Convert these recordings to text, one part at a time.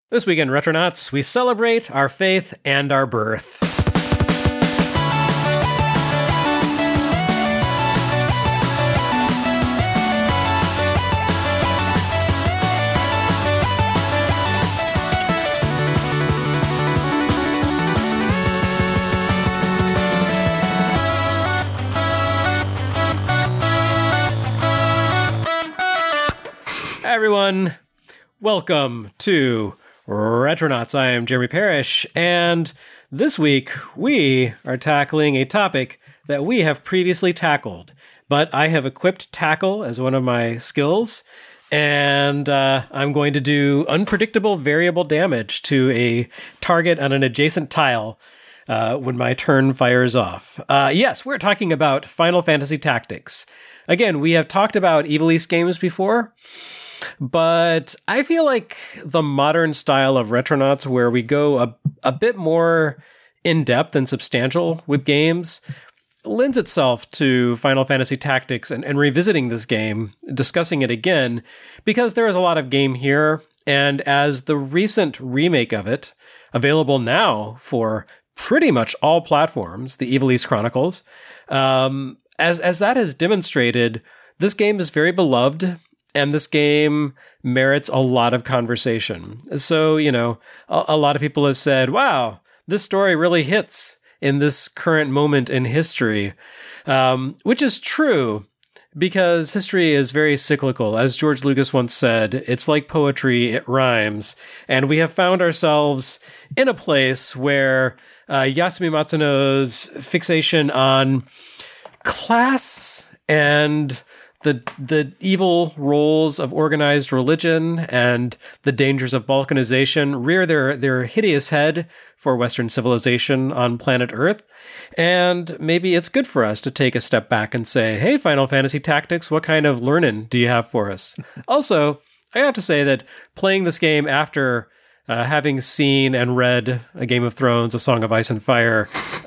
This week in Retronauts, we celebrate our faith and our birth. Hi everyone, welcome to Retronauts. I am Jeremy Parrish, and this week we are tackling a topic that we have previously tackled, but I have equipped tackle as one of my skills, and I'm going to do unpredictable variable damage to a target on an adjacent tile when my turn fires off. Yes, we're talking about Final Fantasy Tactics. Again, we have talked about Evil East games before, but I feel like the modern style of Retronauts, where we go a bit more in-depth and substantial with games, lends itself to Final Fantasy Tactics and revisiting this game, discussing it again, because there is a lot of game here, and as the recent remake of it, available now for pretty much all platforms, the Evil East Chronicles, as that has demonstrated, this game is very beloved, and this game merits a lot of conversation. So, you know, a lot of people have said, wow, this story really hits in this current moment in history, which is true because history is very cyclical. As George Lucas once said, it's like poetry, it rhymes. And we have found ourselves in a place where Yasumi Matsuno's fixation on class and the evil roles of organized religion and the dangers of balkanization rear their hideous head for Western civilization on planet Earth. And maybe it's good for us to take a step back and say, hey, Final Fantasy Tactics, what kind of learning do you have for us? Also, I have to say that playing this game after having seen and read A Game of Thrones, A Song of Ice and Fire,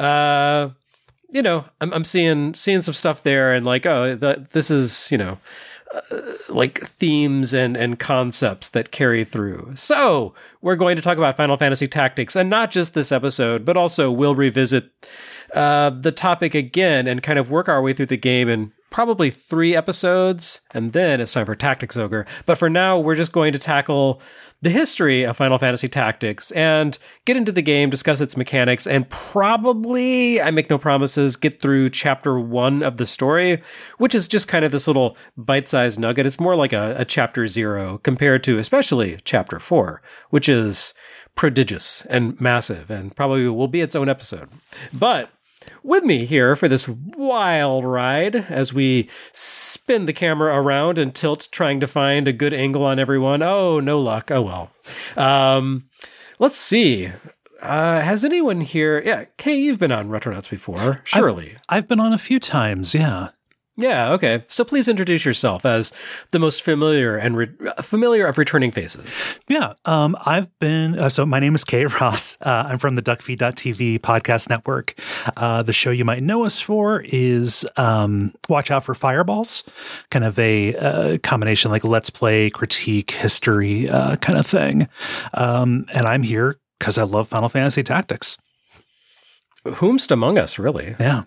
you know, I'm seeing some stuff there, and like, oh, this is, you know, like themes and concepts that carry through. So we're going to talk about Final Fantasy Tactics, and not just this episode, but also we'll revisit the topic again and kind of work our way through the game in probably 3 episodes, and then it's time for Tactics Ogre. But for now, we're just going to tackle the history of Final Fantasy Tactics and get into the game, discuss its mechanics, and probably, I make no promises, get through chapter 1 of the story, which is just kind of this little bite-sized nugget. It's more like a chapter 0 compared to especially chapter 4, which is prodigious and massive and probably will be its own episode. But with me here for this wild ride as we spin the camera around and tilt, trying to find a good angle on everyone. Oh, no luck. Oh, well. Let's see. Has anyone here... Yeah, Kay, you've been on Retronauts before, surely. I've been on a few times, yeah. Yeah, okay. So please introduce yourself as the most familiar and familiar of returning faces. Yeah, I've been, so my name is Kay Ross. I'm from the Duckfeed.tv podcast network. The show you might know us for is Watch Out for Fireballs, kind of a combination like Let's Play, critique, history kind of thing. And I'm here because I love Final Fantasy Tactics. Whomst among us, really. Yeah.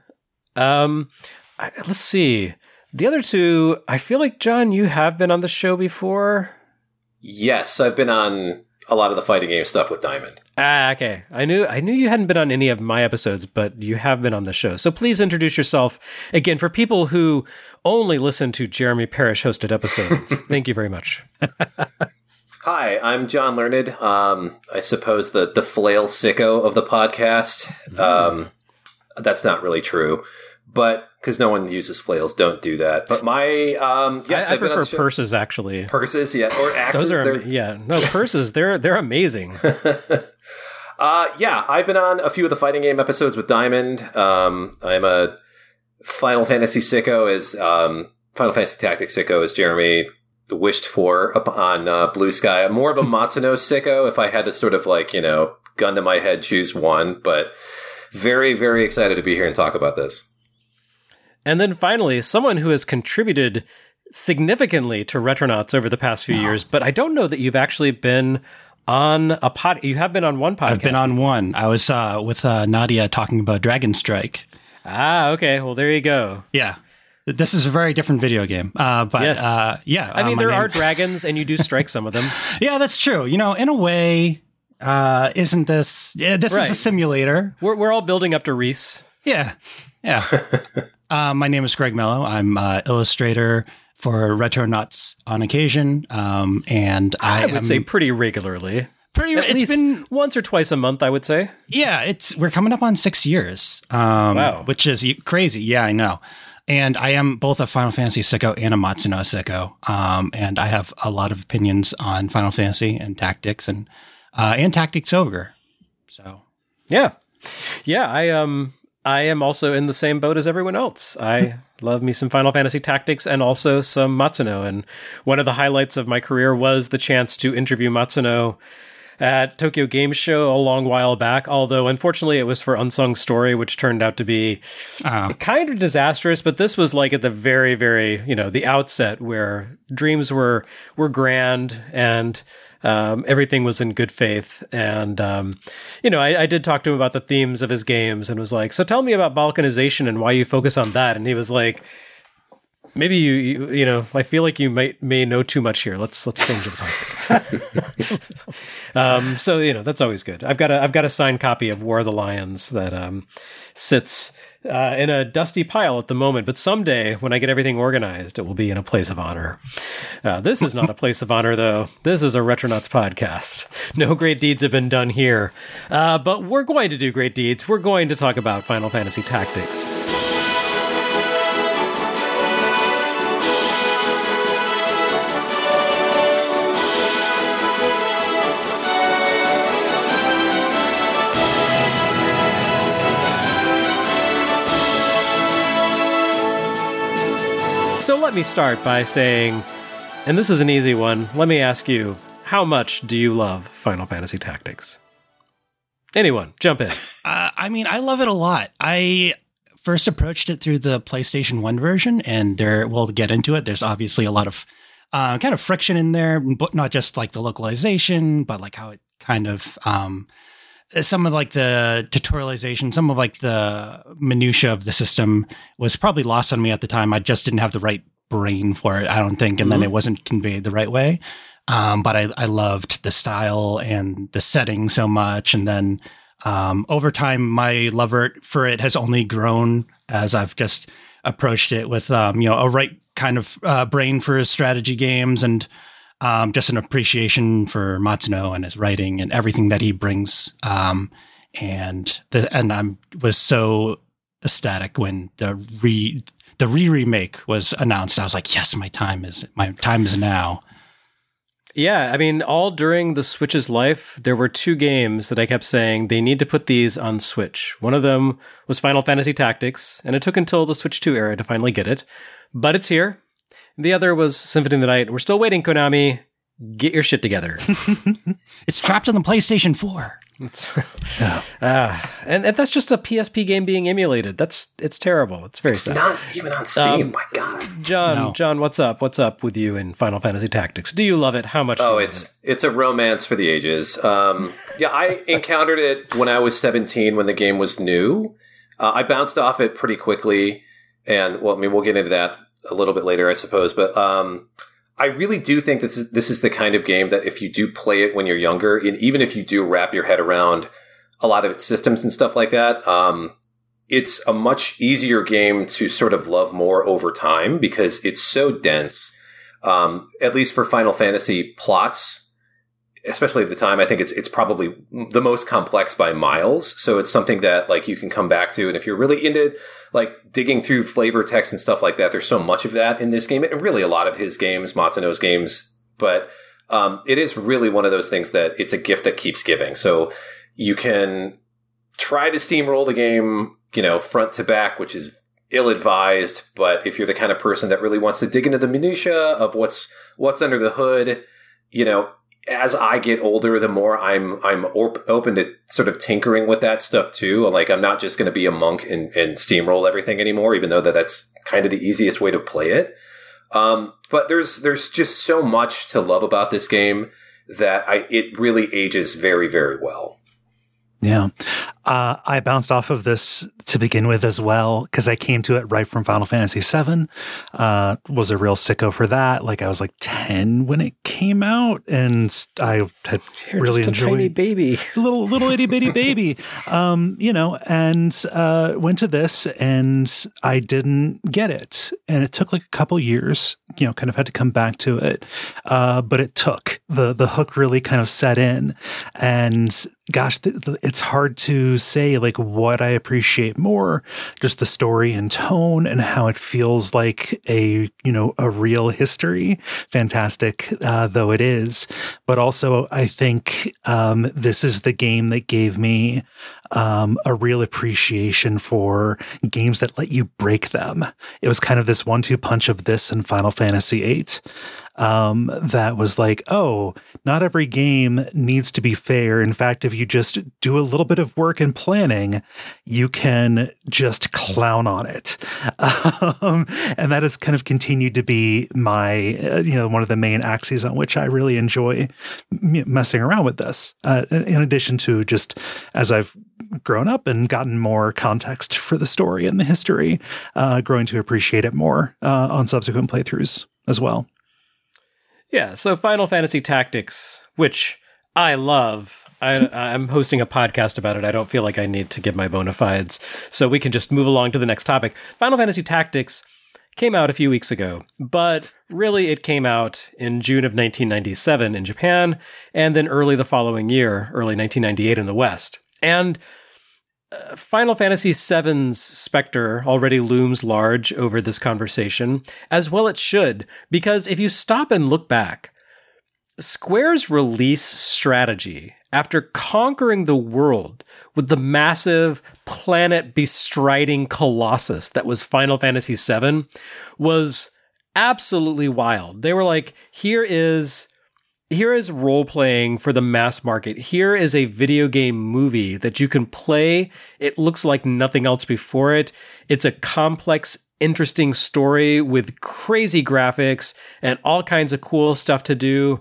Let's see. The other two, I feel like, John, you have been on the show before. Yes, I've been on a lot of the fighting game stuff with Diamond. Ah, okay. I knew you hadn't been on any of my episodes, but you have been on the show. So please introduce yourself again for people who only listen to Jeremy Parrish hosted episodes. Thank you very much. Hi, I'm John Learned. I suppose the flail sicko of the podcast. That's not really true. But because no one uses flails, don't do that. But my yes, I prefer purses, actually. Purses, yeah, or axes. Purses. They're amazing. Yeah, I've been on a few of the fighting game episodes with Diamond. I'm a Final Fantasy sicko, as Final Fantasy Tactics sicko, as Jeremy wished for on Blue Sky. I'm more of a Matsuno sicko, if I had to sort of like, you know, gun to my head, choose one. But very, very excited to be here and talk about this. And then finally, someone who has contributed significantly to Retronauts over the past few years, but I don't know that you've actually been on a pod. You have been on one podcast. I've been on one. I was with Nadia talking about Dragon Strike. Ah, okay. Well, there you go. Yeah. This is a very different video game. But yes. Yeah. I mean, there are dragons and you do strike some of them. Yeah, that's true. You know, in a way, isn't this... Yeah, this is a simulator. We're all building up to Reese. Yeah. Yeah. My name is Greg Mello. I'm illustrator for Retronauts on occasion. And I would say pretty regularly. At least been once or twice a month, I would say. Yeah, we're coming up on 6 years. Wow. Which is crazy. Yeah, I know. And I am both a Final Fantasy sicko and a Matsuno sicko. And I have a lot of opinions on Final Fantasy and Tactics and Tactics Ogre. So yeah. I am also in the same boat as everyone else. I love me some Final Fantasy Tactics and also some Matsuno. And one of the highlights of my career was the chance to interview Matsuno at Tokyo Game Show a long while back, although unfortunately it was for Unsung Story, which turned out to be kind of disastrous. But this was like at the very, very, the outset where dreams were grand and everything was in good faith. And, I did talk to him about the themes of his games and was like, so tell me about balkanization and why you focus on that. And he was like, maybe you I feel like you may know too much here. Let's change the topic. So that's always good. I've got a signed copy of War of the Lions that sits in a dusty pile at the moment, but someday when I get everything organized, it will be in a place of honor. This is not a place of honor, though. This is a Retronauts podcast. No great deeds have been done here, but we're going to do great deeds. We're going to talk about Final Fantasy Tactics. So let me start by saying, and this is an easy one, let me ask you, how much do you love Final Fantasy Tactics? Anyone, jump in. I love it a lot. I first approached it through the PlayStation 1 version, and we'll get into it. There's obviously a lot of kind of friction in there, but not just like the localization, but like how it kind of... some of like the tutorialization, some of like the minutia of the system was probably lost on me at the time. I just didn't have the right brain for it, I don't think. And then it wasn't conveyed the right way. But I loved the style and the setting so much. And then over time, my love for it has only grown as I've just approached it with, a right kind of brain for strategy games and just an appreciation for Matsuno and his writing and everything that he brings. And I was so ecstatic when the remake was announced. I was like, yes, my time is now. Yeah, I mean, all during the Switch's life, there were two games that I kept saying they need to put these on Switch. One of them was Final Fantasy Tactics, and it took until the Switch 2 era to finally get it. But it's here. The other was Symphony of the Night. We're still waiting, Konami. Get your shit together. It's trapped on the PlayStation 4. And that's just a PSP game being emulated. It's terrible. It's very sad. Not even on Steam. My God, John, what's up? What's up with you in Final Fantasy Tactics? Do you love it? How much? Oh, it's a romance for the ages. Yeah, I encountered it when I was 17 when the game was new. I bounced off it pretty quickly, and we'll get into that a little bit later, I suppose. But I really do think that this is the kind of game that if you do play it when you're younger, and even if you do wrap your head around a lot of its systems and stuff like that, it's a much easier game to sort of love more over time because it's so dense. At least for Final Fantasy plots, especially at the time, I think it's probably the most complex by miles. So it's something that like you can come back to. And if you're really into like digging through flavor text and stuff like that, there's so much of that in this game and really a lot of his games, Matsuno's games. But it is really one of those things that it's a gift that keeps giving. So you can try to steamroll the game, front to back, which is ill-advised. But if you're the kind of person that really wants to dig into the minutia of what's under the hood, as I get older, the more I'm open to sort of tinkering with that stuff too. Like I'm not just going to be a monk and steamroll everything anymore, even though that's kind of the easiest way to play it. But there's just so much to love about this game. that it really ages very, very well. Yeah. I bounced off of this to begin with as well, because I came to it right from Final Fantasy VII. Was a real sicko for that. Like, I was like 10 when it came out, and I had really just enjoyed a tiny baby. Little itty bitty baby. And went to this, and I didn't get it. And it took like a couple years, kind of had to come back to it. But it took. The hook really kind of set in. And gosh, it's hard to say like what I appreciate more, just the story and tone and how it feels like a real history. Fantastic though it is. But also I think this is the game that gave me a real appreciation for games that let you break them. It was kind of this 1-2 punch of this and Final Fantasy VIII. That was like, oh, not every game needs to be fair. In fact, if you just do a little bit of work and planning, you can just clown on it. And that has kind of continued to be my, one of the main axes on which I really enjoy messing around with this. In addition to just as I've grown up and gotten more context for the story and the history, growing to appreciate it more on subsequent playthroughs as well. Yeah, so Final Fantasy Tactics, which I love. I'm hosting a podcast about it. I don't feel like I need to give my bona fides, so we can just move along to the next topic. Final Fantasy Tactics came out a few weeks ago, but really it came out in June of 1997 in Japan, and then early the following year, early 1998 in the West. And Final Fantasy VII's specter already looms large over this conversation, as well it should, because if you stop and look back, Square's release strategy, after conquering the world with the massive planet-bestriding colossus that was Final Fantasy VII, was absolutely wild. They were like, here is role-playing for the mass market. Here is a video game movie that you can play. It looks like nothing else before it. It's a complex, interesting story with crazy graphics and all kinds of cool stuff to do.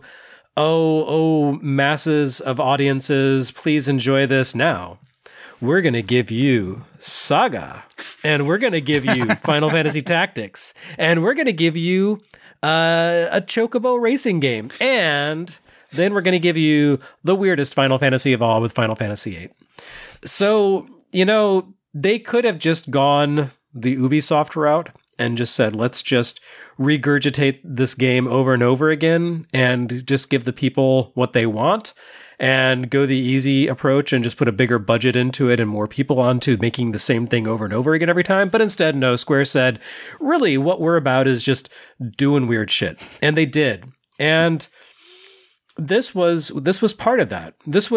Oh, masses of audiences, please enjoy this now. We're going to give you Saga, and we're going to give you Final Fantasy Tactics, and we're going to give you a Chocobo racing game, and then we're going to give you the weirdest Final Fantasy of all with Final Fantasy VIII. So, they could have just gone the Ubisoft route and just said, let's just regurgitate this game over and over again and just give the people what they want and go the easy approach and just put a bigger budget into it and more people onto making the same thing over and over again every time. But instead, no, Square said, really, what we're about is just doing weird shit. And they did. And this was part of that. This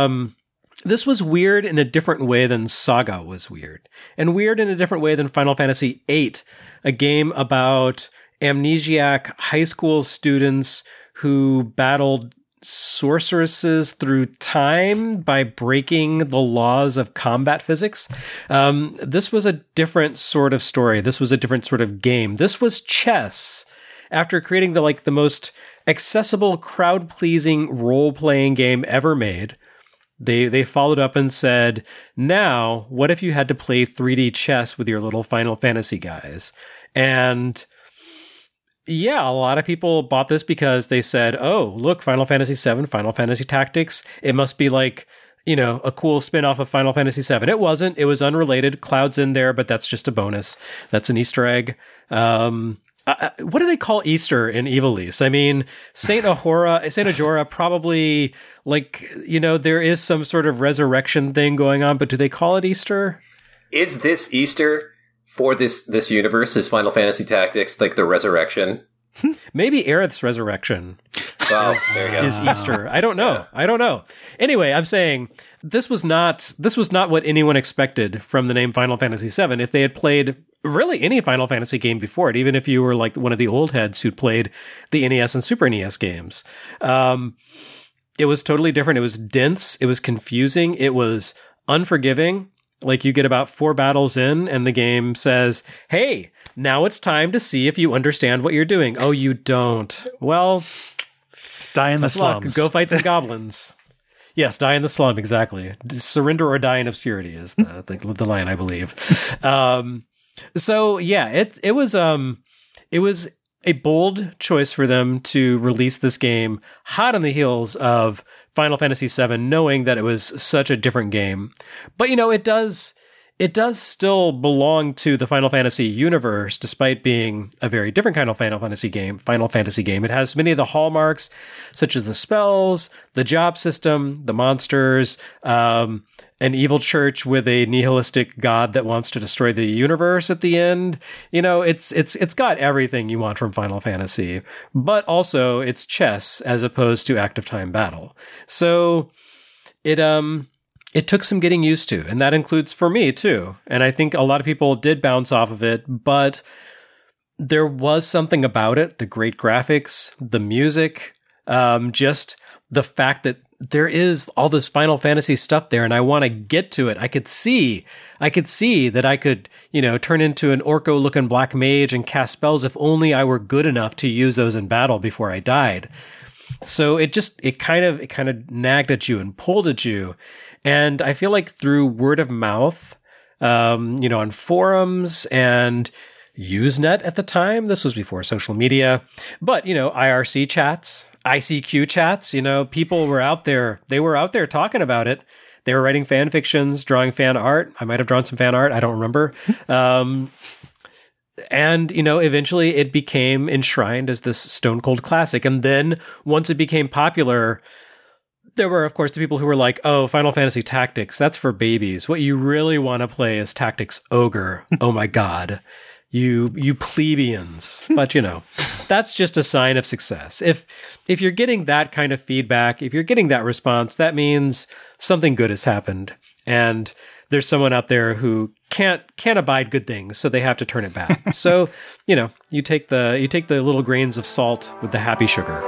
was weird in a different way than Saga was weird, and weird in a different way than Final Fantasy VIII, a game about amnesiac high school students who battled sorceresses through time by breaking the laws of combat physics. This was a different sort of story. This was a different sort of game. This was chess. After creating the most accessible, crowd-pleasing role-playing game ever made, They followed up and said, now, what if you had to play 3D chess with your little Final Fantasy guys? And yeah, a lot of people bought this because they said, oh, look, Final Fantasy VII, Final Fantasy Tactics. It must be like, a cool spin-off of Final Fantasy VII. It wasn't. It was unrelated. Cloud's in there, but that's just a bonus. That's an Easter egg. What do they call Easter in Ivalice? I mean, Saint Ajora probably, there is some sort of resurrection thing going on, but do they call it Easter? Is this Easter for this universe? Is Final Fantasy Tactics like the resurrection? Maybe Aerith's resurrection is Easter. I don't know. Yeah. I don't know. Anyway, I'm saying this was not what anyone expected from the name Final Fantasy VII. If they had played really any Final Fantasy game before it, even if you were like one of the old heads who'd played the NES and Super NES games, it was totally different. It was dense. It was confusing. It was unforgiving. Like, you get about 4 battles in and the game says, hey, now it's time to see if you understand what you're doing. Oh, you don't. Well, Die in the Tough luck. slums. Go fight some goblins. Yes, die in the slum, exactly. Surrender or die in obscurity is the line, I believe. So yeah, it was a bold choice for them to release this game hot on the heels of Final Fantasy VII, knowing that it was such a different game. But it does still belong to the Final Fantasy universe, despite being a very different kind of Final Fantasy game. It has many of the hallmarks, such as the spells, the job system, the monsters, an evil church with a nihilistic god that wants to destroy the universe at the end. It's got everything you want from Final Fantasy, but also it's chess as opposed to active time battle. So it took some getting used to, and that includes for me too. And I think a lot of people did bounce off of it, but there was something about it, the great graphics, the music, just the fact that there is all this Final Fantasy stuff there, and I want to get to it. I could see that I could, turn into an Orko-looking black mage and cast spells if only I were good enough to use those in battle before I died. So it kind of nagged at you and pulled at you. And I feel like through word of mouth, on forums and Usenet at the time, this was before social media, but, IRC chats, ICQ chats, people were out there. They were out there talking about it. They were writing fan fictions, drawing fan art. I might have drawn some fan art. I don't remember. And, eventually it became enshrined as this stone cold classic. And then once it became popular, there were, of course, the people who were like, oh, Final Fantasy Tactics, that's for babies. What you really want to play is Tactics Ogre. Oh my God. You plebeians. But, that's just a sign of success. If you're getting that kind of feedback, if you're getting that response, that means something good has happened. And there's someone out there who can't abide good things, so they have to turn it back. So, you take the little grains of salt with the happy sugar.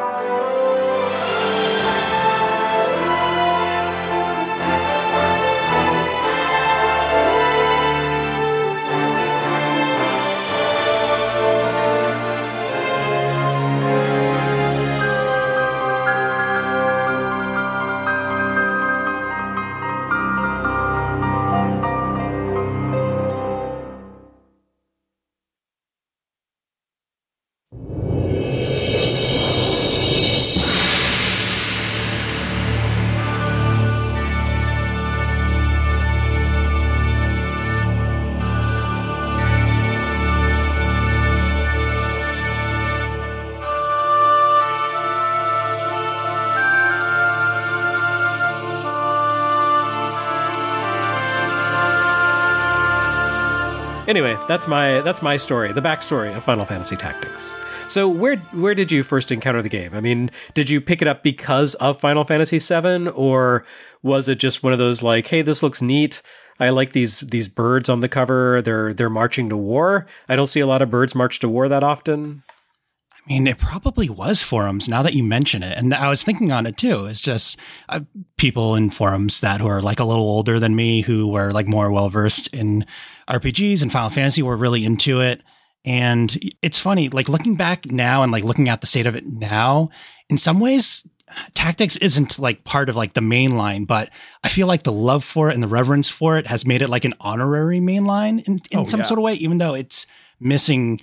Anyway, that's my story, the backstory of Final Fantasy Tactics. So where did you first encounter the game? I mean, did you pick it up because of Final Fantasy VII, or was it just one of those like, hey, this looks neat, I like these birds on the cover, they're marching to war? I don't see a lot of birds march to war that often. I mean, it probably was forums now that you mention it. And I was thinking on it too. It's just people in forums that who are like a little older than me, who were like more well-versed in RPGs and Final Fantasy, were really into it. And it's funny, like looking back now and like looking at the state of it now, in some ways, Tactics isn't like part of like the main line, but I feel like the love for it and the reverence for it has made it like an honorary main line in some sort of way, even though it's missing,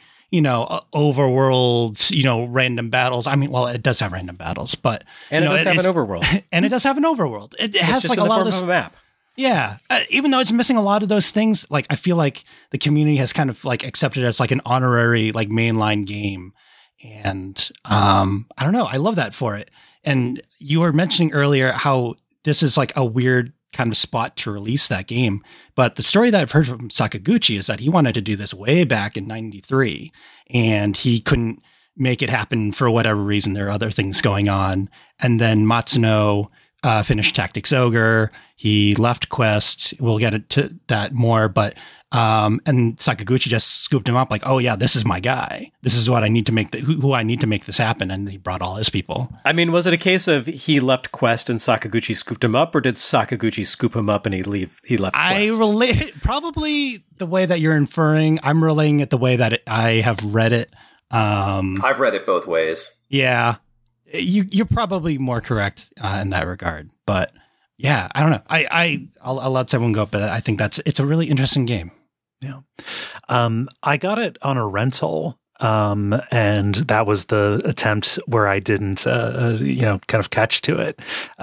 overworld, random battles. I mean, well, it does have random battles, but and it does have an overworld. And it does have an overworld. It has like a lot of this of a map. Yeah. Even though it's missing a lot of those things, like I feel like the community has kind of like accepted it as like an honorary, like mainline game. And I don't know. I love that for it. And you were mentioning earlier how this is like a weird kind of spot to release that game. But the story that I've heard from Sakaguchi is that he wanted to do this way back in 93 and he couldn't make it happen for whatever reason. There are other things going on. And then Matsuno finished Tactics Ogre. He left Quest. We'll get into that more, but and Sakaguchi just scooped him up like, oh yeah, this is my guy. This is what I need to make who I need to make this happen. And he brought all his people. I mean, was it a case of he left Quest and Sakaguchi scooped him up, or did Sakaguchi scoop him up and he left Quest? I relate it probably the way that you're inferring. I'm relaying it the way that I have read it. I've read it both ways. Yeah. You're probably more correct in that regard, but yeah, I don't know. I'll let someone go, but I think it's a really interesting game. Yeah. I got it on a rental. And that was the attempt where I didn't, kind of catch to it.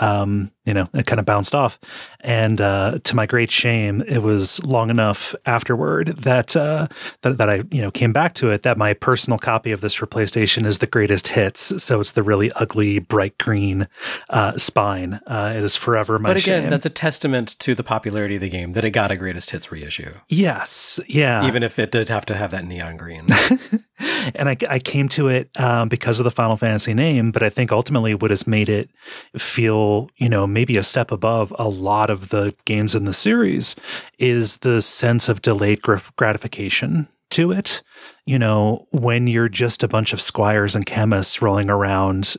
It kind of bounced off. And to my great shame, it was long enough afterward that I, came back to it, that my personal copy of this for PlayStation is the greatest hits. So it's the really ugly, bright green spine. It is forever my shame. But again, that's a testament to the popularity of the game, that it got a greatest hits reissue. Yes. Yeah. Even if it did have to have that neon green. And I came to it because of the Final Fantasy name, but I think ultimately what has made it feel, maybe a step above a lot of the games in the series is the sense of delayed gratification to it. When you're just a bunch of squires and chemists rolling around,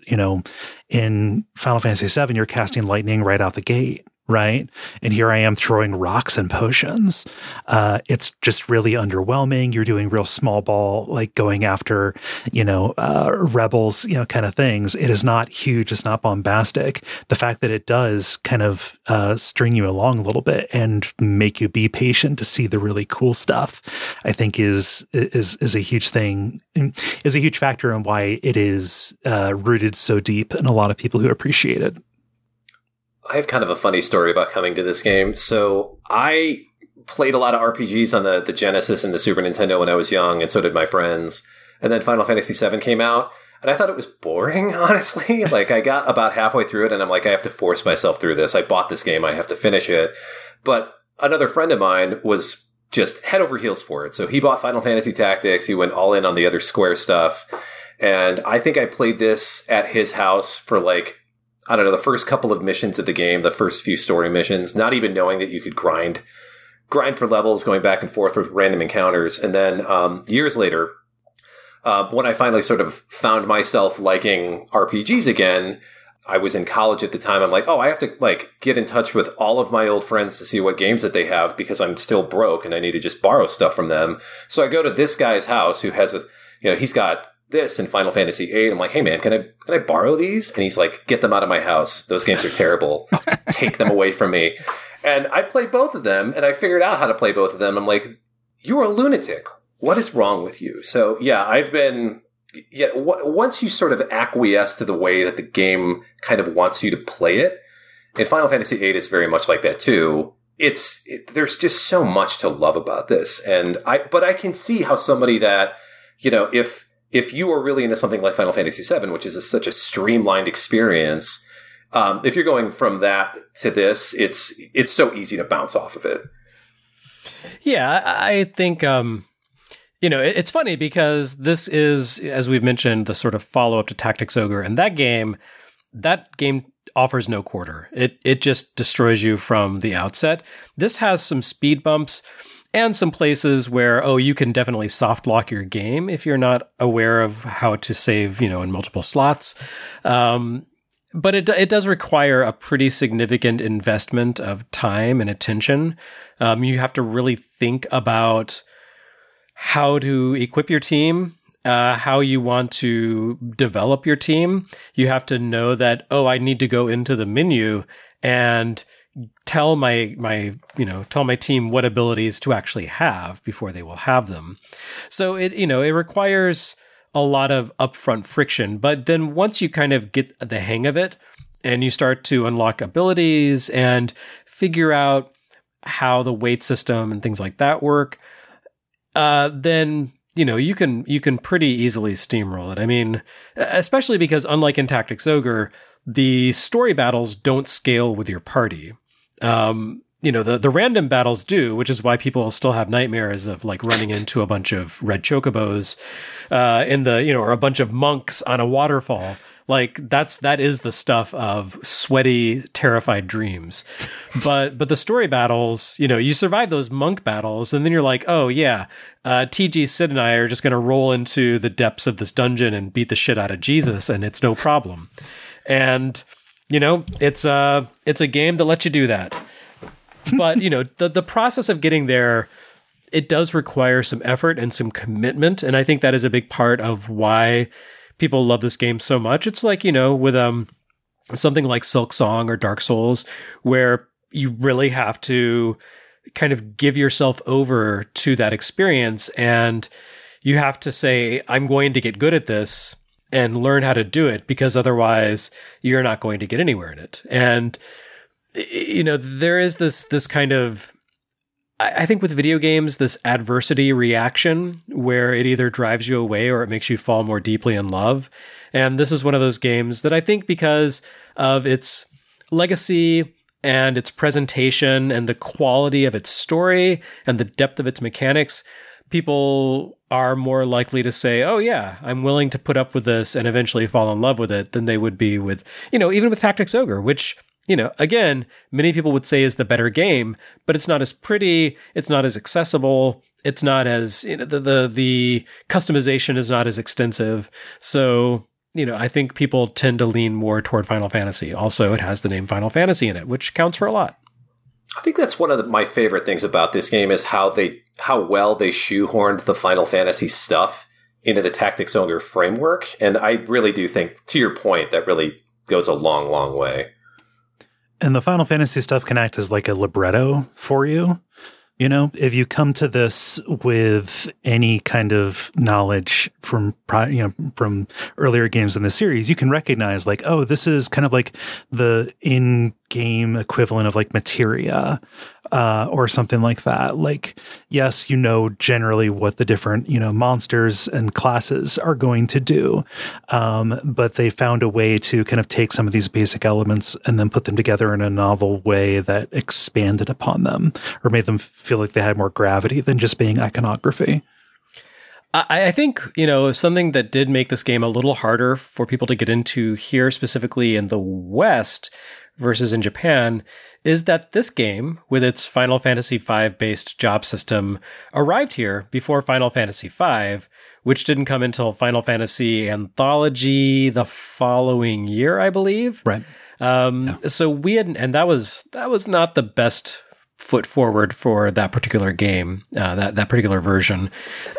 in Final Fantasy VII, you're casting lightning right out the gate. Right. And here I am throwing rocks and potions. It's just really underwhelming. You're doing real small ball, like going after, rebels, kind of things. It is not huge. It's not bombastic. The fact that it does kind of string you along a little bit and make you be patient to see the really cool stuff, I think is a huge thing, is a huge factor in why it is rooted so deep in a lot of people who appreciate it. I have kind of a funny story about coming to this game. So I played a lot of RPGs on the Genesis and the Super Nintendo when I was young, and so did my friends. And then Final Fantasy VII came out, and I thought it was boring, honestly. Like, I got about halfway through it, and I'm like, I have to force myself through this. I bought this game. I have to finish it. But another friend of mine was just head over heels for it. So he bought Final Fantasy Tactics. He went all in on the other Square stuff. And I think I played this at his house for the first couple of missions of the game, the first few story missions, not even knowing that you could grind for levels, going back and forth with random encounters. And then years later, when I finally sort of found myself liking RPGs again, I was in college at the time. I'm like, I have to get in touch with all of my old friends to see what games that they have, because I'm still broke and I need to just borrow stuff from them. So I go to this guy's house who has he's got this in Final Fantasy VIII. I'm like, hey man, can I borrow these? And he's like, get them out of my house. Those games are terrible. Take them away from me. And I played both of them, and I figured out how to play both of them. I'm like, you're a lunatic. What is wrong with you? So yeah, once you sort of acquiesce to the way that the game kind of wants you to play it, and Final Fantasy VIII is very much like that too. There's just so much to love about this. But I can see how somebody that, if you are really into something like Final Fantasy VII, which is such a streamlined experience, if you're going from that to this, it's so easy to bounce off of it. Yeah, I think, it's funny because this is, as we've mentioned, the sort of follow-up to Tactics Ogre. And that game offers no quarter. It just destroys you from the outset. This has some speed bumps and some places where, you can definitely soft lock your game if you're not aware of how to save, in multiple slots. But it does require a pretty significant investment of time and attention. You have to really think about how to equip your team, how you want to develop your team. You have to know that, I need to go into the menu and tell my team what abilities to actually have before they will have them. So it requires a lot of upfront friction, but then once you kind of get the hang of it and you start to unlock abilities and figure out how the weight system and things like that work, then you can pretty easily steamroll it. I mean, especially because unlike in Tactics Ogre, the story battles don't scale with your party. The random battles do, which is why people still have nightmares of running into a bunch of red chocobos, or a bunch of monks on a waterfall. That is the stuff of sweaty, terrified dreams. But the story battles, you survive those monk battles, and then you're like, oh yeah, TG Sid and I are just going to roll into the depths of this dungeon and beat the shit out of Jesus, and it's no problem. And it's a game that lets you do that. But the process of getting there, it does require some effort and some commitment, and I think that is a big part of why people love this game so much. It's like, you know, with something like Silk Song or Dark Souls, where you really have to kind of give yourself over to that experience, and you have to say, I'm going to get good at this and learn how to do it, because otherwise you're not going to get anywhere in it. And, you know, there is this kind of, I think with video games, this adversity reaction where it either drives you away or it makes you fall more deeply in love. And this is one of those games that I think, because of its legacy and its presentation and the quality of its story and the depth of its mechanics, people are more likely to say, oh yeah, I'm willing to put up with this and eventually fall in love with it, than they would be with, you know, even with Tactics Ogre, which, you know, again, many people would say is the better game, but it's not as pretty, it's not as accessible, it's not as, you know, the customization is not as extensive. So, you know, I think people tend to lean more toward Final Fantasy. Also, it has the name Final Fantasy in it, which counts for a lot. I think that's one of my favorite things about this game is how well they shoehorned the Final Fantasy stuff into the Tactics Ogre framework. And I really do think, to your point, that really goes a long, long way. And the Final Fantasy stuff can act as like a libretto for you. You know, if you come to this with any kind of knowledge from earlier games in the series, you can recognize like, oh, this is kind of like the in-game equivalent of like materia, or something like that. Like, yes, you know generally what the different, you know, monsters and classes are going to do, but they found a way to kind of take some of these basic elements and then put them together in a novel way that expanded upon them or made them feel like they had more gravity than just being iconography. I think, you know, something that did make this game a little harder for people to get into here, specifically in the West versus in Japan, is that this game, with its Final Fantasy V based job system, arrived here before Final Fantasy V, which didn't come until Final Fantasy Anthology the following year, I believe. Right. So we hadn't, and that was not the best foot forward for that particular game, that particular version.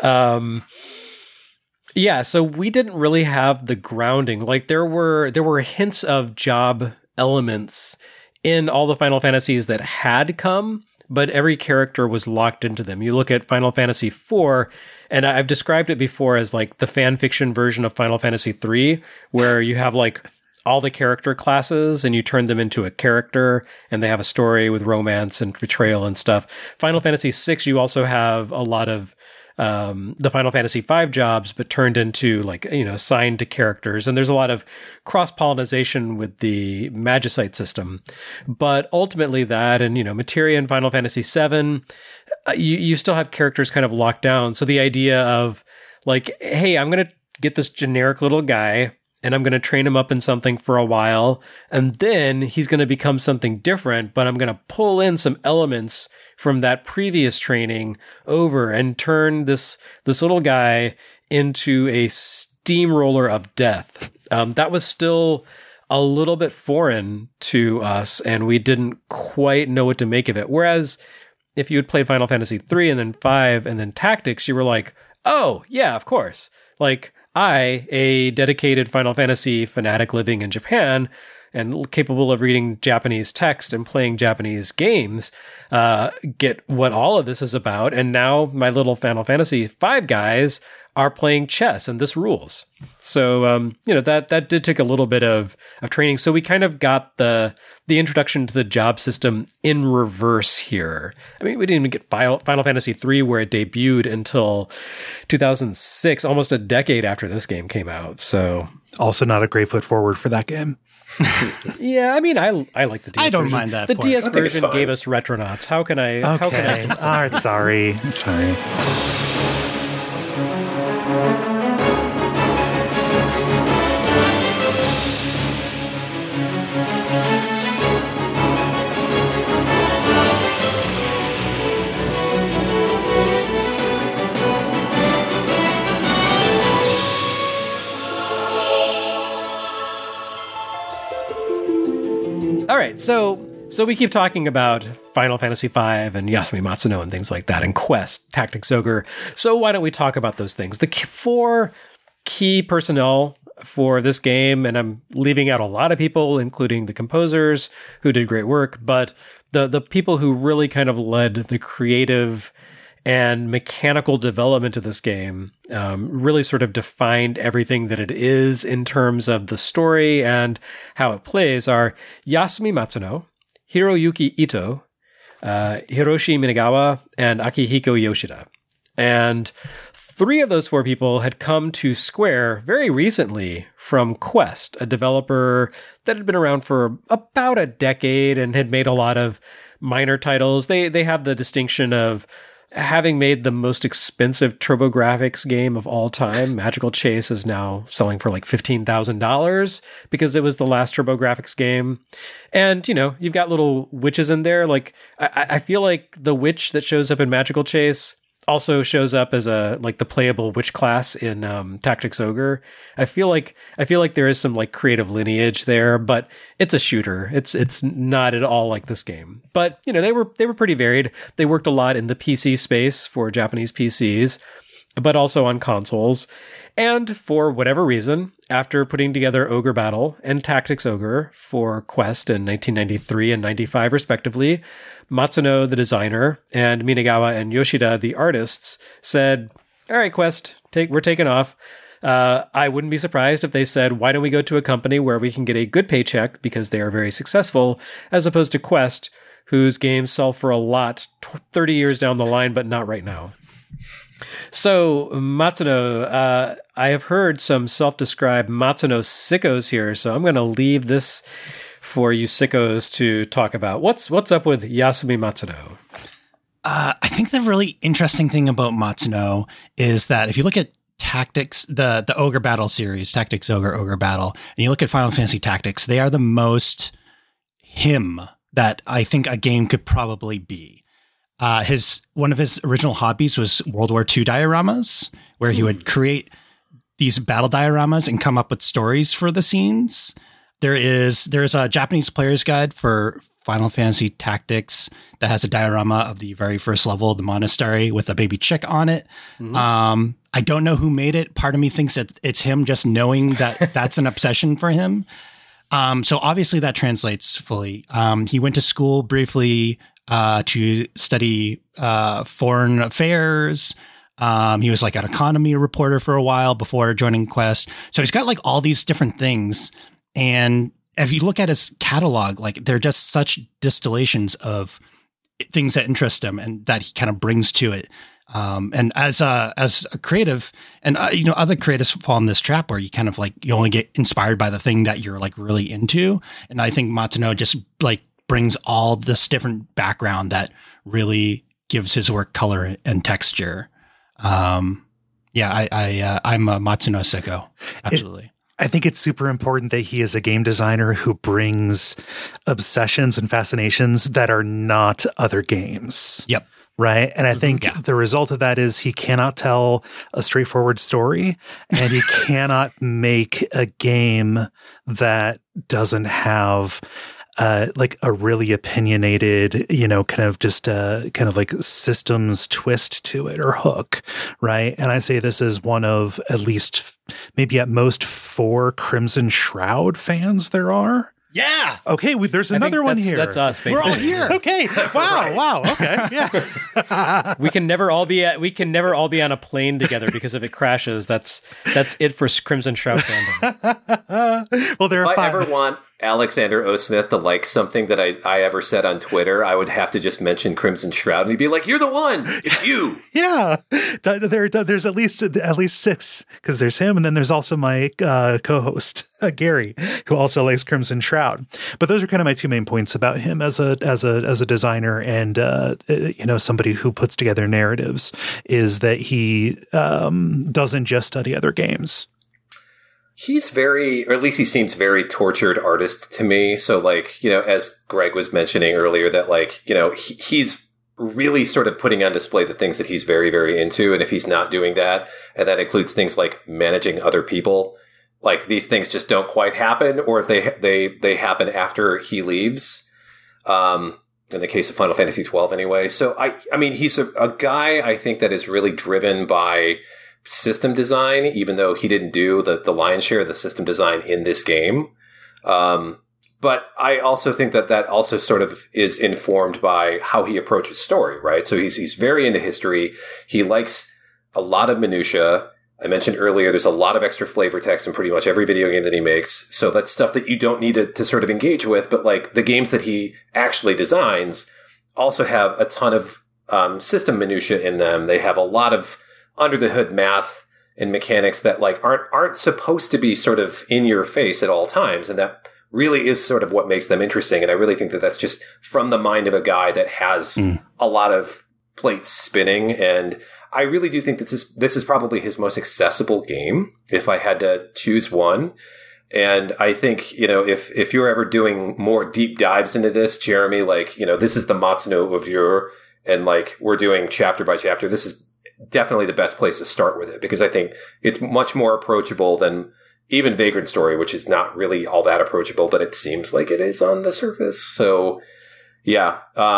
Yeah, so we didn't really have the grounding. Like there were hints of job elements in all the Final Fantasies that had come, but every character was locked into them. You look at Final Fantasy IV, and I've described it before as like the fan fiction version of Final Fantasy III, where you have like all the character classes and you turn them into a character and they have a story with romance and betrayal and stuff. Final Fantasy VI, you also have a lot of the Final Fantasy V jobs, but turned into like, you know, assigned to characters. And there's a lot of cross-pollination with the Magicite system. But ultimately that, and, you know, Materia in Final Fantasy VII, you still have characters kind of locked down. So the idea of like, hey, I'm going to get this generic little guy and I'm going to train him up in something for a while, and then he's going to become something different, but I'm going to pull in some elements from that previous training over and turn this little guy into a steamroller of death. That was still a little bit foreign to us, and we didn't quite know what to make of it. Whereas if you had played Final Fantasy III and then 5 and then Tactics, you were like, oh, yeah, of course. Like, I, a dedicated Final Fantasy fanatic living in Japan and capable of reading Japanese text and playing Japanese games, get what all of this is about. And now my little Final Fantasy V guys are playing chess, and this rules. So, you know, that did take a little bit of training. So we kind of got the introduction to the job system in reverse here. I mean, we didn't even get Final Fantasy III where it debuted until 2006, almost a decade after this game came out. So also not a great foot forward for that game. Yeah, I mean, I like the DS I don't version. mind that The part. DS I think it's version fine. gave us Retronauts. How can I? Okay. How can I? All right. Sorry. All right, so we keep talking about Final Fantasy V and Yasumi Matsuno and things like that, and Quest, Tactics Ogre. So why don't we talk about those things? The four key personnel for this game, and I'm leaving out a lot of people, including the composers who did great work, but the people who really kind of led the creative and mechanical development of this game really sort of defined everything that it is in terms of the story and how it plays are Yasumi Matsuno, Hiroyuki Ito, Hiroshi Minagawa, and Akihiko Yoshida. And 3 of those 4 people had come to Square very recently from Quest, a developer that had been around for about a decade and had made a lot of minor titles. They have the distinction of having made the most expensive TurboGrafx game of all time. Magical Chase is now selling for like $15,000 because it was the last TurboGrafx game. And, you know, you've got little witches in there. Like, I feel like the witch that shows up in Magical Chase also shows up as the playable witch class in Tactics Ogre. I feel like there is some like creative lineage there, but it's a shooter. It's not at all like this game. But you know, they were pretty varied. They worked a lot in the PC space for Japanese PCs, but also on consoles. And for whatever reason, after putting together Ogre Battle and Tactics Ogre for Quest in 1993 and 95 respectively, Matsuno, the designer, and Minagawa and Yoshida, the artists, said, all right, Quest, we're taking off. I wouldn't be surprised if they said, why don't we go to a company where we can get a good paycheck because they are very successful, as opposed to Quest, whose games sell for a lot 30 years down the line, but not right now. So, Matsuno, I have heard some self-described Matsuno sickos here, so I'm going to leave this for you sickos to talk about. What's up with Yasumi Matsuno? I think the really interesting thing about Matsuno is that if you look at Tactics, the Ogre Battle series, Tactics Ogre, Ogre Battle, and you look at Final Fantasy Tactics, they are the most him that I think a game could probably be. One of his original hobbies was World War II dioramas, where he would create these battle dioramas and come up with stories for the scenes. There's a Japanese player's guide for Final Fantasy Tactics that has a diorama of the very first level, the monastery, with a baby chick on it. Mm-hmm. I don't know who made it. Part of me thinks that it's him, just knowing that that's an obsession for him. So obviously that translates fully. He went to school briefly to study foreign affairs. He was like an economy reporter for a while before joining Quest. So he's got like all these different things. And if you look at his catalog, like they're just such distillations of things that interest him and that he kind of brings to it. And as a creative, and other creatives fall in this trap where you kind of like you only get inspired by the thing that you're like really into. And I think Matsuno just like brings all this different background that really gives his work color and texture. I'm a Matsuno sicko. Absolutely. I think it's super important that he is a game designer who brings obsessions and fascinations that are not other games. Yep. Right. And I think the result of that is he cannot tell a straightforward story, and he cannot make a game that doesn't have like a really opinionated, kind of just kind of like systems twist to it or hook, right? And I say this is one of at least, maybe at most 4 Crimson Shroud fans there are. Yeah. Okay. There's another one here. That's us. Basically. We're all here. Okay. Wow. Right. Wow. Okay. Yeah. We can never all be on a plane together because if it crashes, that's it for Crimson Shroud fandom. Well, there if are 5. I ever want Alexander O. Smith to like something that I ever said on Twitter, I would have to just mention Crimson Shroud, and he'd be like, "You're the one. It's you." Yeah. There's at least 6 because there's him, and then there's also my co-host Gary, who also likes Crimson Shroud. But those are kind of my 2 main points about him as a designer and somebody who puts together narratives, is that he doesn't just study other games. He's very, or at least he seems very tortured artist to me. So like, as Greg was mentioning earlier, that like, he's really sort of putting on display the things that he's very, very into. And if he's not doing that, and that includes things like managing other people, like these things just don't quite happen, or if they happen after he leaves. In the case of Final Fantasy XII anyway. So I mean, he's a guy I think that is really driven by system design, even though he didn't do the lion's share of the system design in this game. But I also think that also sort of is informed by how he approaches story, right? So he's very into history. He likes a lot of minutia. I mentioned earlier, there's a lot of extra flavor text in pretty much every video game that he makes. So that's stuff that you don't need to sort of engage with. But like the games that he actually designs also have a ton of system minutia in them. They have a lot of under the hood math and mechanics that like aren't supposed to be sort of in your face at all times. And that really is sort of what makes them interesting. And I really think that that's just from the mind of a guy that has a lot of plates spinning. And I really do think that this is probably his most accessible game, if I had to choose one. And I think, if you're ever doing more deep dives into this, Jeremy, like, this is the Matsuno Oeuvre, and like we're doing chapter by chapter, this is definitely the best place to start with it, because I think it's much more approachable than even Vagrant Story, which is not really all that approachable, but it seems like it is on the surface. So, yeah,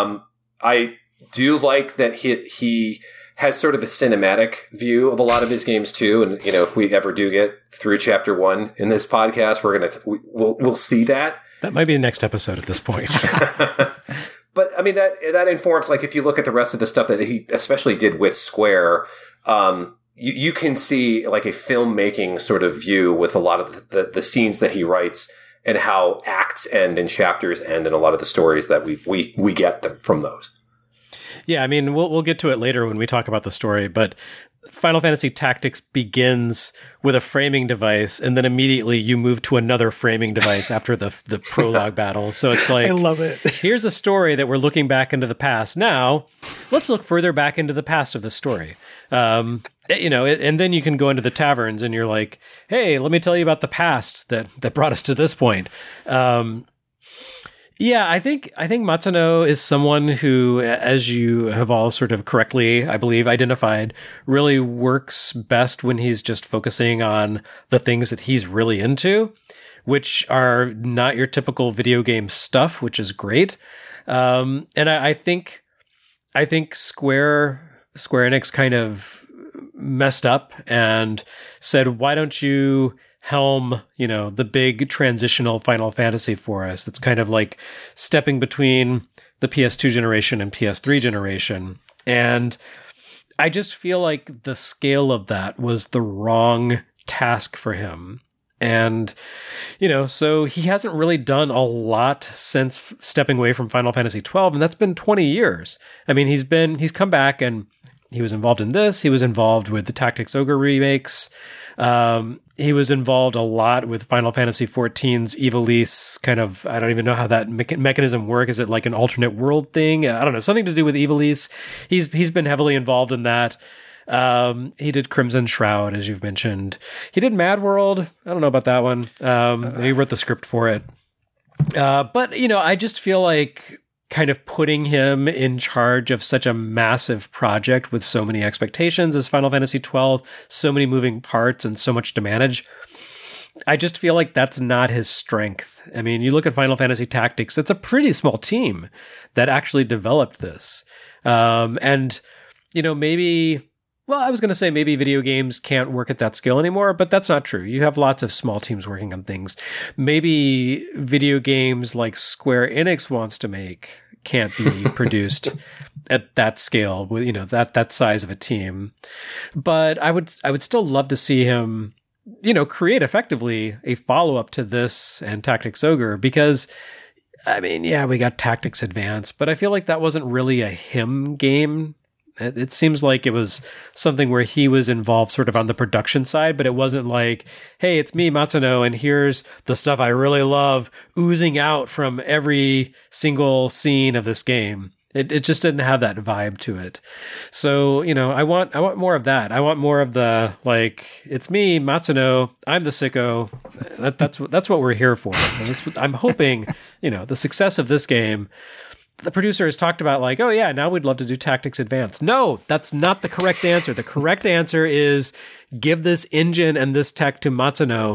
I do like that he has sort of a cinematic view of a lot of his games too. And if we ever do get through chapter 1 in this podcast, we'll see that. That might be the next episode at this point. But I mean that informs, like, if you look at the rest of the stuff that he especially did with Square. You can see like a filmmaking sort of view with a lot of the scenes that he writes and how acts end and chapters end and a lot of the stories that we get them from those. Yeah, I mean, we'll get to it later when we talk about the story, but Final Fantasy Tactics begins with a framing device, and then immediately you move to another framing device after the prologue battle. So it's like, I love it. Here's a story that we're looking back into the past. Now, let's look further back into the past of the story. And then you can go into the taverns and you're like, hey, let me tell you about the past that brought us to this point. Yeah, I think Matsuno is someone who, as you have all sort of correctly, I believe, identified, really works best when he's just focusing on the things that he's really into, which are not your typical video game stuff, which is great. And I think Square Enix kind of messed up and said, why don't you helm, the big transitional Final Fantasy for us that's kind of like stepping between the PS2 generation and PS3 generation. And I just feel like the scale of that was the wrong task for him. And, so he hasn't really done a lot since stepping away from Final Fantasy 12, and that's been 20 years. I mean, he's come back and he was involved in this. He was involved with the Tactics Ogre remakes. He was involved a lot with Final Fantasy XIV's Ivalice, kind of, I don't even know how that mechanism works. Is it like an alternate world thing? I don't know, something to do with Ivalice. He's been heavily involved in that. He did Crimson Shroud, as you've mentioned. He did Mad World. I don't know about that one. He wrote the script for it. But, I just feel like kind of putting him in charge of such a massive project with so many expectations as Final Fantasy XII, so many moving parts and so much to manage. I just feel like that's not his strength. I mean, you look at Final Fantasy Tactics, it's a pretty small team that actually developed this. And, maybe, well, I was going to say maybe video games can't work at that scale anymore, but that's not true. You have lots of small teams working on things. Maybe video games like Square Enix wants to make can't be produced at that scale with, that size of a team. But I would still love to see him, create effectively a follow-up to this and Tactics Ogre, because I mean, yeah, we got Tactics Advance, but I feel like that wasn't really a him game. It seems like it was something where he was involved sort of on the production side, but it wasn't like, hey, it's me, Matsuno, and here's the stuff I really love oozing out from every single scene of this game. It just didn't have that vibe to it. So, I want more of that. I want more of the, like, it's me, Matsuno, I'm the sicko. That's what we're here for. And I'm hoping, the success of this game, the producer has talked about like, oh yeah, now we'd love to do Tactics Advance. No, that's not the correct answer. The correct answer is give this engine and this tech to Matsuno,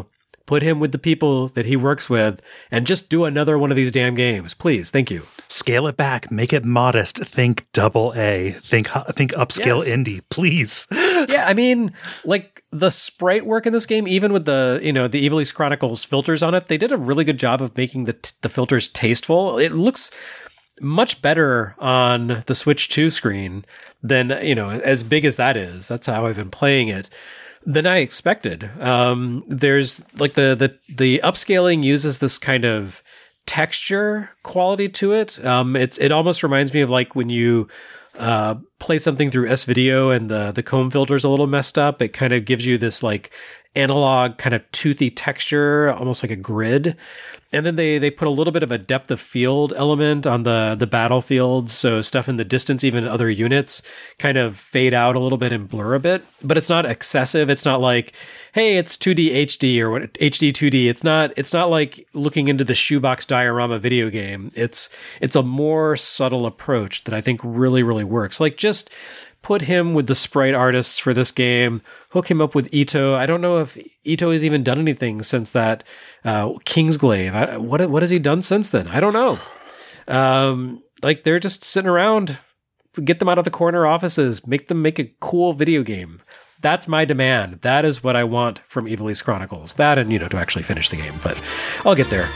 Put him with the people that he works with and just do another one of these damn games. Please. Thank you. Scale it back. Make it modest. Think AA. Think upscale indie. Please. Yeah, I mean, like the sprite work in this game, even with the, the Evil East Chronicles filters on it, they did a really good job of making the filters tasteful. It looks much better on the Switch 2 screen than, as big as that is. That's how I've been playing it. Than I expected. There's like the upscaling uses this kind of texture quality to it. It almost reminds me of like when you play something through S-Video and the comb filter is a little messed up. It kind of gives you this like analog kind of toothy texture, almost like a grid. And then they put a little bit of a depth of field element on the battlefield. So stuff in the distance, even other units kind of fade out a little bit and blur a bit, but it's not excessive. It's not like, hey, it's 2D HD or what HD 2D. It's not like looking into the shoebox diorama video game. It's a more subtle approach that I think really, really works. Like just put him with the sprite artists for this game, hook him up with Ito. I don't know if Ito has even done anything since that Kingsglaive. What has he done since then? I don't know. Like they're just sitting around, get them out of the corner offices, make them make a cool video game. That's my demand. That is what I want from Evil East Chronicles. That and, to actually finish the game, but I'll get there.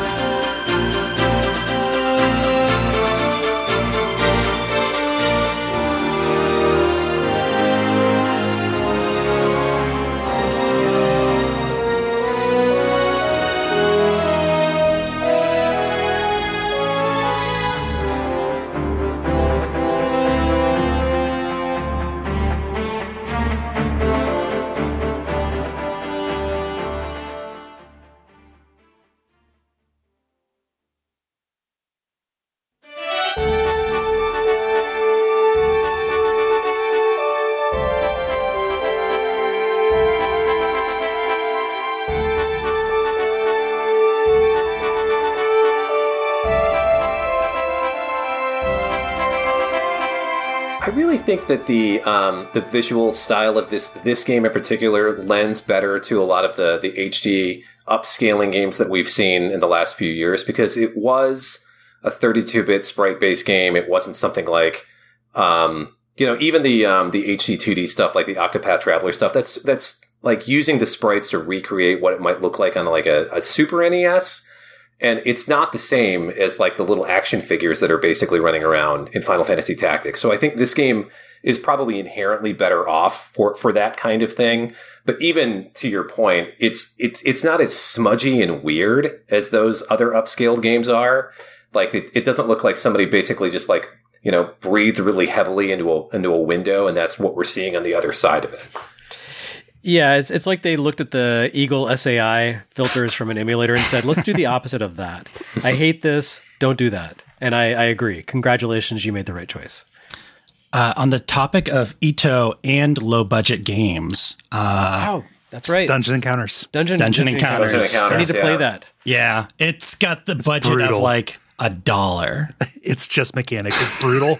I think that the visual style of this game in particular lends better to a lot of the HD upscaling games that we've seen in the last few years, because it was a 32-bit sprite-based game. It wasn't something like, even the HD 2D stuff, like the Octopath Traveler stuff. That's like using the sprites to recreate what it might look like on like a Super NES. And it's not the same as like the little action figures that are basically running around in Final Fantasy Tactics. So I think this game is probably inherently better off for that kind of thing. But even to your point, it's not as smudgy and weird as those other upscaled games are. Like it doesn't look like somebody basically just like, breathed really heavily into a window, and that's what we're seeing on the other side of it. Yeah, it's like they looked at the Eagle SAI filters from an emulator and said, let's do the opposite of that. I hate this. Don't do that. And I agree. Congratulations. You made the right choice. On the topic of Ito and low-budget games. Oh, that's right. Dungeon Encounters. Dungeon Encounters. I need to play that. Yeah, it's got the budget brutal. of like $1. It's just mechanics. It's brutal.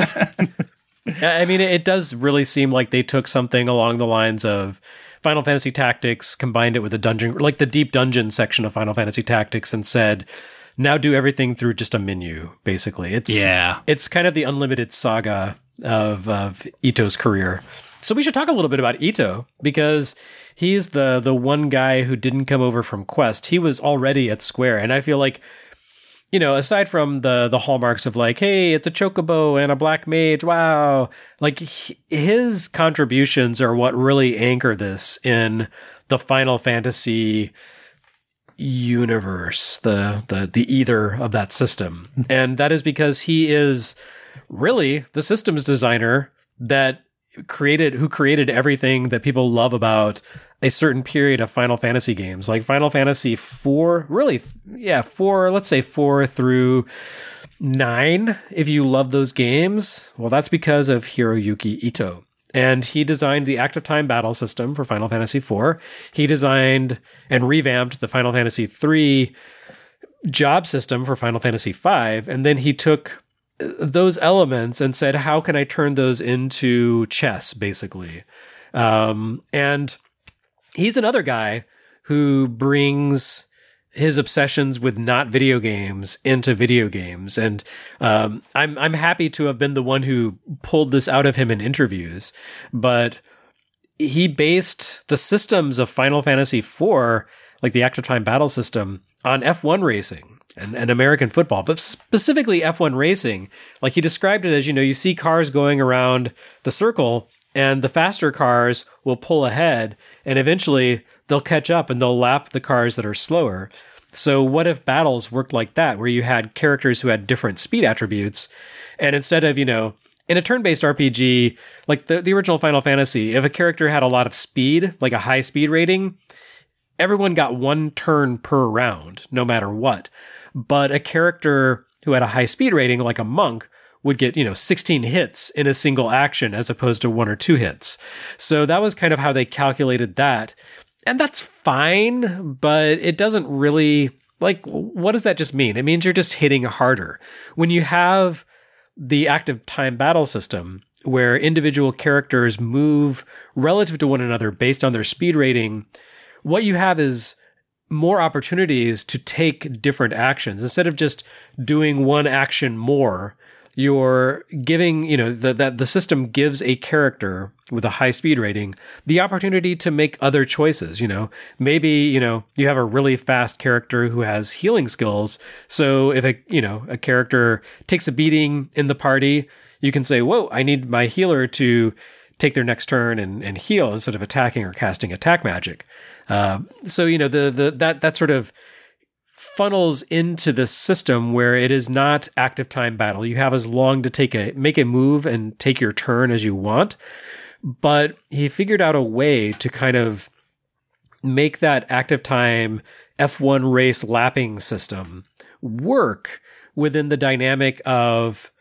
I mean, it does really seem like they took something along the lines of Final Fantasy Tactics, combined it with a dungeon, like the deep dungeon section of Final Fantasy Tactics, and said, now do everything through just a menu, basically. It's kind of the unlimited saga of Ito's career. So we should talk a little bit about Ito, because he's the one guy who didn't come over from Quest. He was already at Square, and I feel like, aside from the hallmarks of like, hey, it's a chocobo and a black mage, wow, like his contributions are what really anchor this in the Final Fantasy universe, the ether of that system. And that is because he is really the systems designer who created everythh that people love about a certain period of Final Fantasy games, like Final Fantasy 4, let's say 4 through 9. If you love those games, well, that's because of Hiroyuki Ito. And he designed the active time battle system for Final Fantasy IV. He designed and revamped the Final Fantasy III job system for Final Fantasy V. And then he took those elements and said, how can I turn those into chess, basically? And he's another guy who brings his obsessions with not video games into video games. And I'm happy to have been the one who pulled this out of him in interviews, but he based the systems of Final Fantasy IV, like the active time battle system, on F1 racing and American football, but specifically F1 racing. Like he described it as, you see cars going around the circle and the faster cars will pull ahead and eventually they'll catch up and they'll lap the cars that are slower. So what if battles worked like that, where you had characters who had different speed attributes, and instead of, in a turn-based RPG, like the original Final Fantasy, if a character had a lot of speed, like a high speed rating, everyone got one turn per round, no matter what. But a character who had a high speed rating, like a monk, would get, 16 hits in a single action as opposed to 1 or 2 hits. So that was kind of how they calculated that. And that's fine, but it doesn't really, like, what does that just mean? It means you're just hitting harder. When you have the active time battle system, where individual characters move relative to one another based on their speed rating, what you have is more opportunities to take different actions. Instead of just doing one action more, you're giving, the system gives a character with a high speed rating the opportunity to make other choices. Maybe, you have a really fast character who has healing skills. So if a character takes a beating in the party, you can say, whoa, I need my healer to take their next turn and heal instead of attacking or casting attack magic. So, that sort of funnels into the system where it is not active time battle. You have as long to make a move and take your turn as you want. But he figured out a way to kind of make that active time F1 race lapping system work within the dynamic of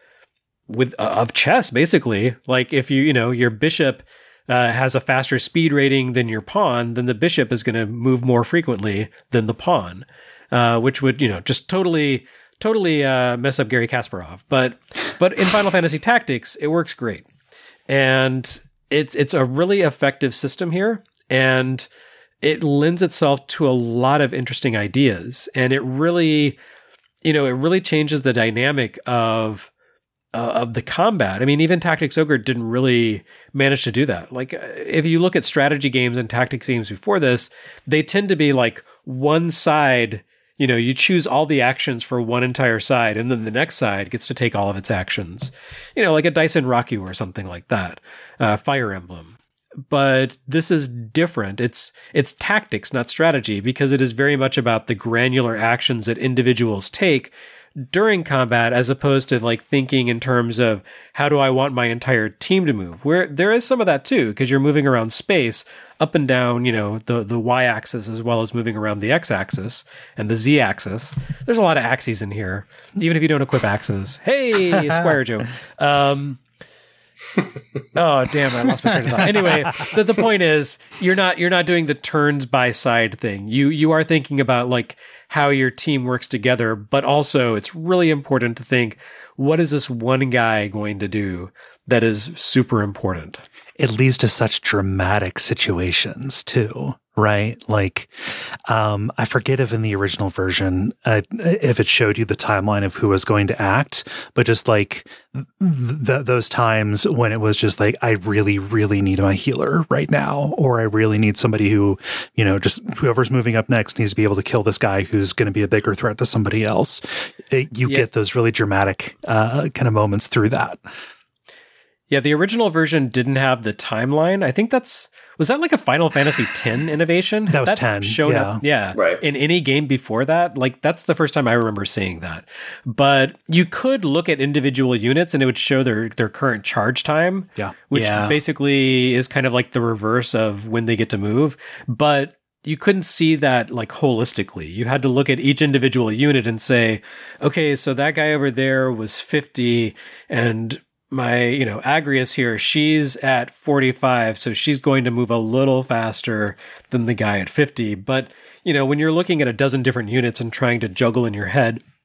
chess, basically. Like if your bishop has a faster speed rating than your pawn, then the bishop is going to move more frequently than the pawn. Which would, just totally mess up Garry Kasparov. But in Final Fantasy Tactics, it works great. And it's a really effective system here. And it lends itself to a lot of interesting ideas. And it really changes the dynamic of the combat. I mean, even Tactics Ogre didn't really manage to do that. Like, if you look at strategy games and tactics games before this, they tend to be like one side. You choose all the actions for one entire side, and then the next side gets to take all of its actions. Like a Daisen Raku or something like that. Fire Emblem. But this is different. It's tactics, not strategy, because it is very much about the granular actions that individuals take during combat, as opposed to like thinking in terms of how do I want my entire team to move, where there is some of that too, because you're moving around space up and down, the y-axis, as well as moving around the x-axis and the z-axis. There's a lot of axes in here, even if you don't equip axes. Hey, Squire Joe. Oh, damn, I lost my train of thought. Anyway, the point is, you're not doing the turns by side thing. You are thinking about like how your team works together, but also it's really important to think, what is this one guy going to do that is super important? It leads to such dramatic situations too, right? Like, I forget if in the original version, if it showed you the timeline of who was going to act, but just like those times when it was just like, I really, really need my healer right now, or I really need somebody who, just whoever's moving up next needs to be able to kill this guy who's going to be a bigger threat to somebody else. You get those really dramatic kind of moments through that. Yeah, the original version didn't have the timeline. I think was that like a Final Fantasy X innovation? That was 10. Showed up, right. In any game before that. Like, that's the first time I remember seeing that. But you could look at individual units and it would show their current charge time, which basically is kind of like the reverse of when they get to move. But you couldn't see that like holistically. You had to look at each individual unit and say, okay, so that guy over there was 50 and my, Agrias here, she's at 45, so she's going to move a little faster than the guy at 50. But, when you're looking at a dozen different units and trying to juggle in your head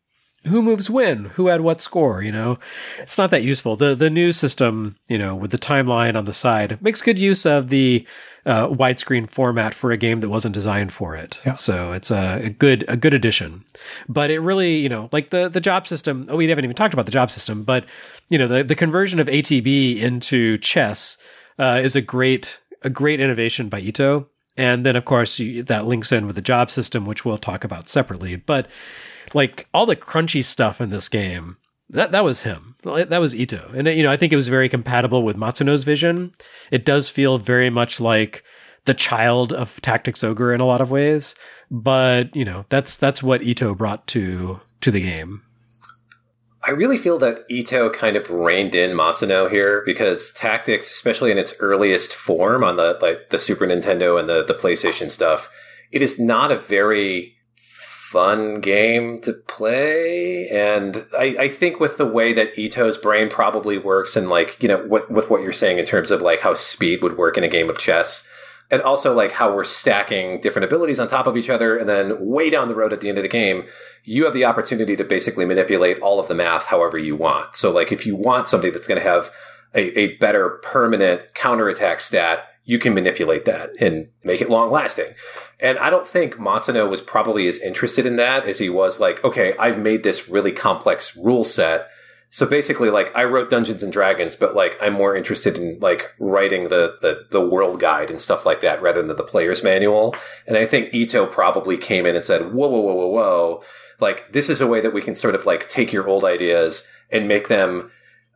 who moves when, who had what score, It's not that useful. The new system, with the timeline on the side, makes good use of the widescreen format for a game that wasn't designed for it. Yeah. So it's a good addition. But it really, like the job system, we haven't even talked about the job system, but the conversion of ATB into chess is a great innovation by Ito. And then, of course, that links in with the job system, which we'll talk about separately. But like all the crunchy stuff in this game, that was him. That was Ito. And, I think it was very compatible with Matsuno's vision. It does feel very much like the child of Tactics Ogre in a lot of ways. But, that's what Ito brought to the game. I really feel that Ito kind of reined in Matsuno here because Tactics, especially in its earliest form on the Super Nintendo and the PlayStation stuff, it is not a very fun game to play. And I think with the way that Ito's brain probably works and with what you're saying in terms of like how speed would work in a game of chess, and also like how we're stacking different abilities on top of each other. And then way down the road at the end of the game, you have the opportunity to basically manipulate all of the math however you want. So like if you want somebody that's going to have a better permanent counterattack stat, you can manipulate that and make it long lasting. And I don't think Matsuno was probably as interested in that as he was like, okay, I've made this really complex rule set. So basically, like, I wrote Dungeons and Dragons, but like, I'm more interested in like writing the world guide and stuff like that rather than the player's manual. And I think Ito probably came in and said, whoa. Like, this is a way that we can sort of like take your old ideas and make them,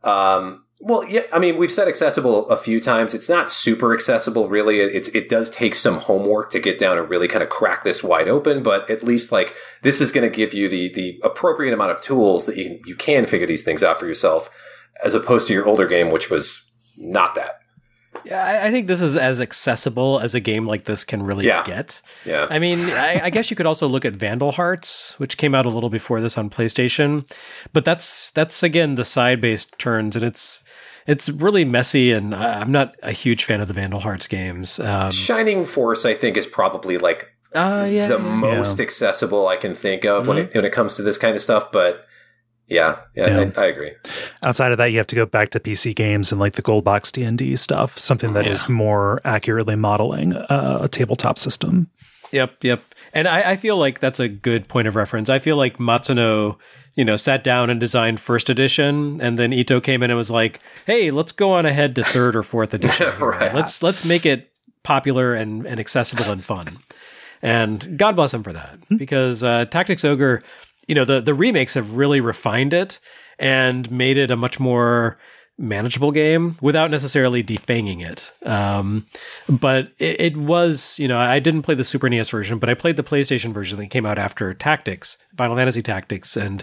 we've said accessible a few times. It's not super accessible, really. It does take some homework to get down and really kind of crack this wide open, but at least like this is going to give you the appropriate amount of tools that you can figure these things out for yourself, as opposed to your older game, which was not that. Yeah, I think this is as accessible as a game like this can really get. Yeah. I mean, I guess you could also look at Vandal Hearts, which came out a little before this on PlayStation, but that's again the side-based turns, and it's really messy, and I'm not a huge fan of the Vandal Hearts games. Shining Force, I think, is probably like the most accessible I can think of when it comes to this kind of stuff. But I agree. Outside of that, you have to go back to PC games and like the Gold Box D&D stuff, something that is more accurately modeling a tabletop system. Yep. And I feel like that's a good point of reference. I feel like Matsuno, sat down and designed first edition, and then Ito came in and was like, hey, let's go on ahead to third or fourth edition. Right. Let's make it popular and accessible and fun. And God bless him for that, because Tactics Ogre, the remakes have really refined it and made it a much more manageable game without necessarily defanging it. But it was, I didn't play the Super NES version, but I played the PlayStation version that came out after Tactics, Final Fantasy Tactics. And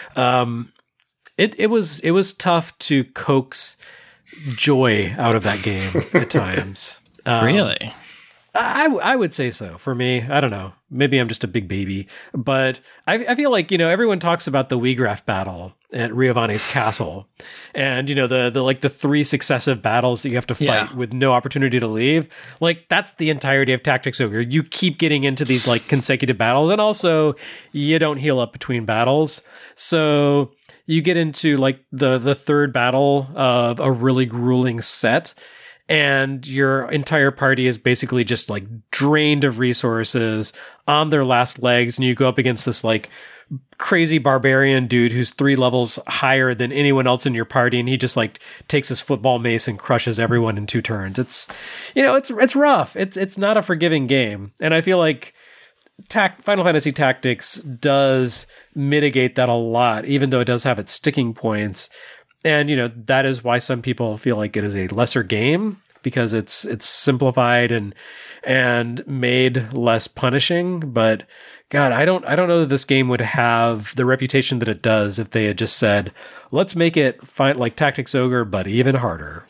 it was tough to coax joy out of that game at times. Really? I would say so. For me, I don't know. Maybe I'm just a big baby, but I feel like, everyone talks about the Wheatgraph battle at Riovane's castle, and the 3 successive battles that you have to fight with no opportunity to leave. Like, that's the entirety of Tactics Ogre. You keep getting into these like consecutive battles, and also you don't heal up between battles. So you get into like the third battle of a really grueling set, and your entire party is basically just like drained of resources on their last legs. And you go up against this like crazy barbarian dude who's 3 levels higher than anyone else in your party. And he just like takes his football mace and crushes everyone in 2 turns. It's, it's rough. It's not a forgiving game. And I feel like Final Fantasy Tactics does mitigate that a lot, even though it does have its sticking points. And, that is why some people feel like it is a lesser game, because it's simplified and made less punishing. But God, I don't know that this game would have the reputation that it does if they had just said, let's make it like Tactics Ogre, but even harder.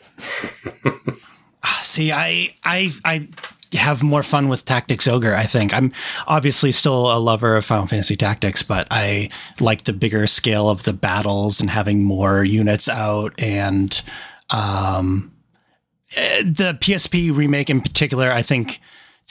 See, I have more fun with Tactics Ogre, I think. I'm obviously still a lover of Final Fantasy Tactics, but I like the bigger scale of the battles and having more units out. And the PSP remake in particular, I think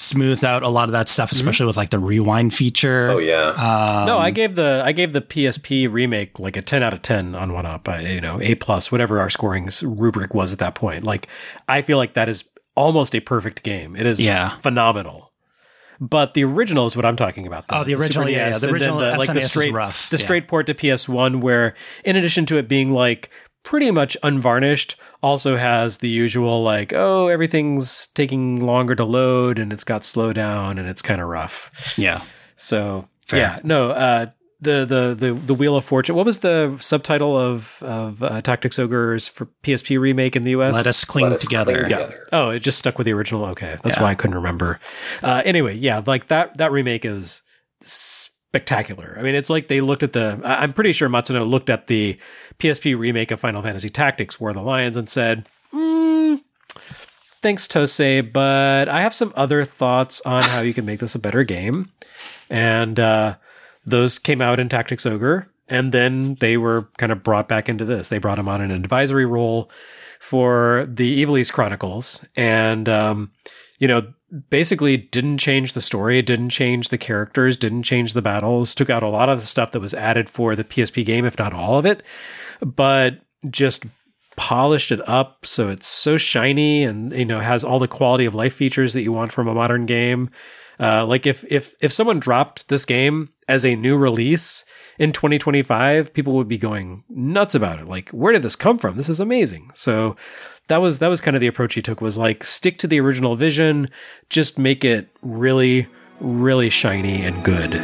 smoothed out a lot of that stuff, especially with like the rewind feature. Oh yeah. No, I gave the PSP remake like a 10 out of 10 on 1UP. A+, whatever our scoring rubric was at that point. Like, I feel like that is almost a perfect game. It is phenomenal. But the original is what I'm talking about. Oh, the original, yeah. The original SNES is rough. The straight port to PS1, where in addition to it being like pretty much unvarnished, also has the usual like, oh, everything's taking longer to load and it's got slowdown and it's kind of rough. Yeah. So Fair. yeah, no. The Wheel of Fortune. What was the subtitle of Tactics Ogre's for PSP remake in the US? Let Us Cling Together. Yeah. Oh, it just stuck with the original. Okay, that's why I couldn't remember. Anyway, yeah, like that remake is spectacular. I mean, it's like they looked at I'm pretty sure Matsuno looked at the PSP remake of Final Fantasy Tactics: War of the Lions and said, "Thanks, Tosei, but I have some other thoughts on how you can make this a better game." And those came out in Tactics Ogre, and then they were kind of brought back into this. They brought him on an advisory role for the Ivalice Chronicles, and basically didn't change the story, didn't change the characters, didn't change the battles, took out a lot of the stuff that was added for the PSP game, if not all of it, but just polished it up so it's so shiny and has all the quality of life features that you want from a modern game. Like if someone dropped this game as a new release in 2025, people would be going nuts about it. Like, where did this come from? This is amazing. So that was kind of the approach he took, was like, stick to the original vision, just make it really, really shiny and good.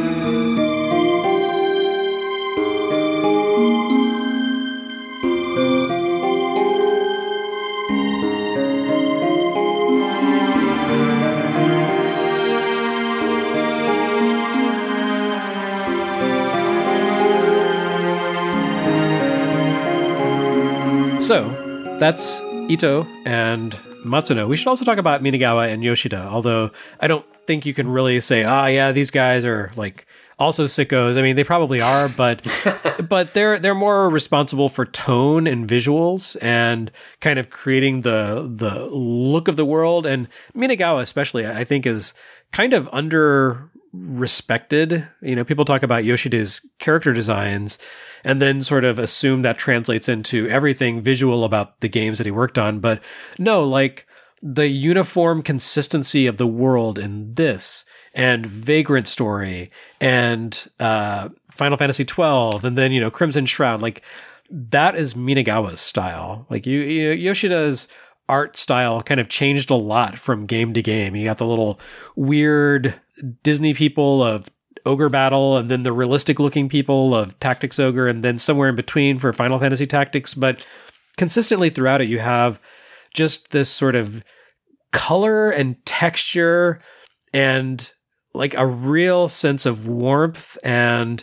So that's Ito and Matsuno. We should also talk about Minagawa and Yoshida, although I don't think you can really say, these guys are like also sickos. I mean, they probably are, but but they're more responsible for tone and visuals and kind of creating the look of the world. And Minagawa especially, I think, is kind of under respected. People talk about Yoshida's character designs and then sort of assume that translates into everything visual about the games that he worked on. But no, like the uniform consistency of the world in this and Vagrant Story and Final Fantasy 12 and then, Crimson Shroud, like that is Minagawa's style. Like Yoshida's art style kind of changed a lot from game to game. You got the little weird Disney people of Ogre Battle, and then the realistic looking people of Tactics Ogre, and then somewhere in between for Final Fantasy Tactics. But consistently throughout it, you have just this sort of color and texture and like a real sense of warmth. And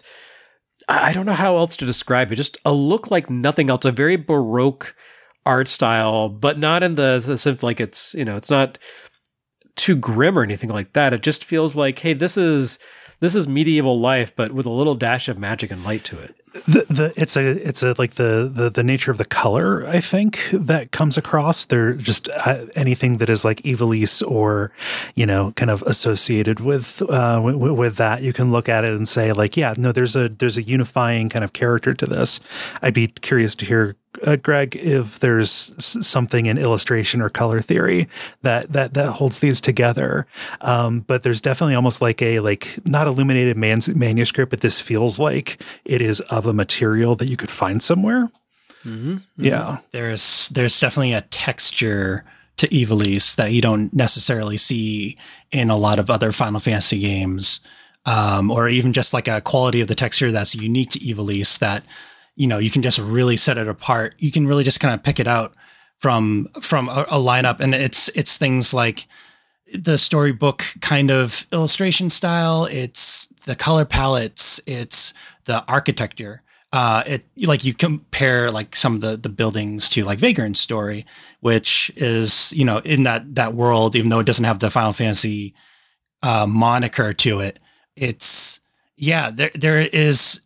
I don't know how else to describe it. Just a look like nothing else, a very Baroque art style, but not in the sense like it's, it's not too grim or anything like that. It just feels like, hey, this is medieval life, but with a little dash of magic and light to it. It's like the nature of the color, I think, that comes across. They're just anything that is like Ivalice or, kind of associated with that, you can look at it and say like, yeah, no, there's a unifying kind of character to this. I'd be curious to hear, Greg, if there's something in illustration or color theory that holds these together. But there's definitely almost like not illuminated manuscript, but this feels like it is of a material that you could find somewhere. Mm-hmm. Yeah. There's definitely a texture to Ivalice that you don't necessarily see in a lot of other Final Fantasy games, or even just like a quality of the texture that's unique to Ivalice that, you can just really set it apart. You can really just kind of pick it out from a lineup. And it's things like the storybook kind of illustration style. It's the color palettes. It's the architecture. You compare like some of the buildings to like Vagrant Story, which is, in that world, even though it doesn't have the Final Fantasy moniker to it, there is.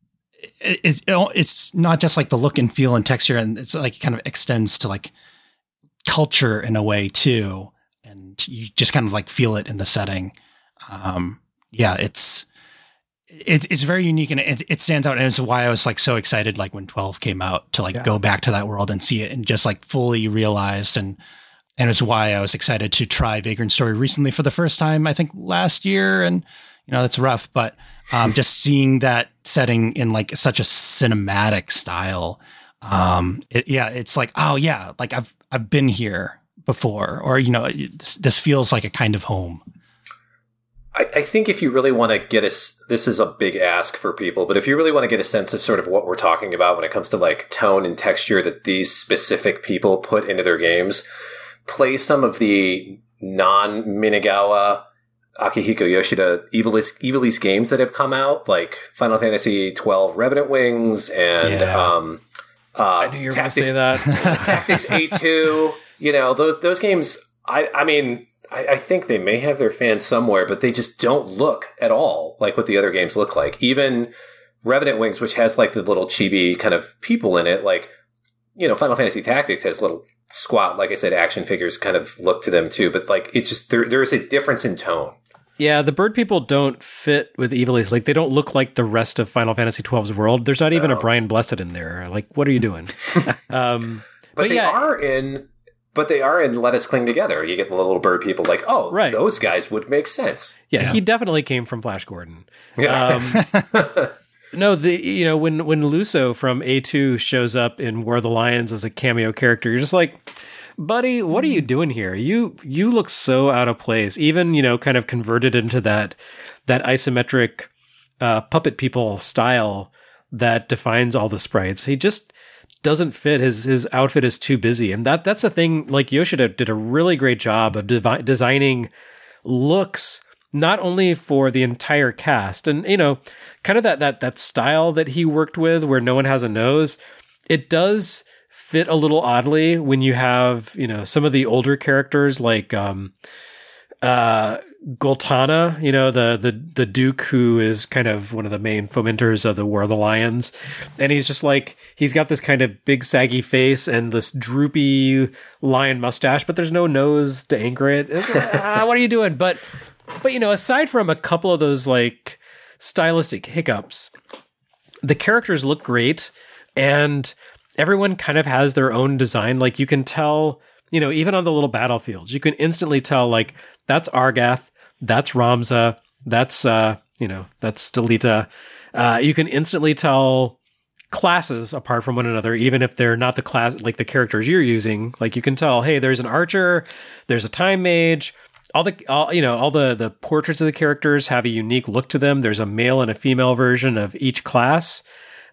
It's not just like the look and feel and texture, and it's like it kind of extends to like culture in a way too. and you just kind of like feel it in the setting. Yeah, it's very unique, and it stands out, and it's why I was like so excited like when 12 came out to like go back to that world and see it and just like fully realized, and it's why I was excited to try Vagrant Story recently for the first time, I think last year, and you know, that's rough, but just seeing that setting in like such a cinematic style, it's like, oh yeah, like I've been here before, or you know, this feels like a kind of home. I think if you really want to get this is a big ask for people, but if you really want to get a sense of sort of what we're talking about when it comes to like tone and texture that these specific people put into their games, play some of the non-Minigawa, Akihiko Yoshida Evil East games that have come out, like Final Fantasy 12 Revenant Wings and I knew you were going to say that. Tactics A2. You know, those games, I mean, I think they may have their fans somewhere, but they just don't look at all like what the other games look like. Even Revenant Wings, which has like the little chibi kind of people in it, like, you know, Final Fantasy Tactics has little squat, like I said, action figures kind of look to them too. But like, it's just, there is a difference in tone. Yeah, the bird people don't fit with Evil East. Like, they don't look like the rest of Final Fantasy XII's world. There's not even a Brian Blessed in there. Like, what are you doing? But they are in Let Us Cling Together. You get the little bird people like, oh, right. Those guys would make sense. Yeah, he definitely came from Flash Gordon. Yeah. No, when Luso from A2 shows up in War of the Lions as a cameo character, you're just like, buddy, what are you doing here? You look so out of place. Even, you know, kind of converted into that isometric puppet people style that defines all the sprites. He just doesn't fit. His outfit is too busy. And that's a thing, like Yoshida did a really great job of designing looks not only for the entire cast and, you know, kind of that style that he worked with where no one has a nose. It does fit a little oddly when you have, you know, some of the older characters like Goltana, you know, the Duke who is kind of one of the main fomenters of the War of the Lions. And he's just like, he's got this kind of big saggy face and this droopy lion mustache, but there's no nose to anchor it. What are you doing? But, you know, aside from a couple of those like stylistic hiccups, the characters look great and everyone kind of has their own design. Like you can tell, you know, even on the little battlefields, you can instantly tell like that's Argath, that's Ramza, that's, that's Stelita. You can instantly tell classes apart from one another, even if they're not the class, like the characters you're using. Like you can tell, hey, there's an archer, there's a time mage. All the portraits of the characters have a unique look to them. There's a male and a female version of each class.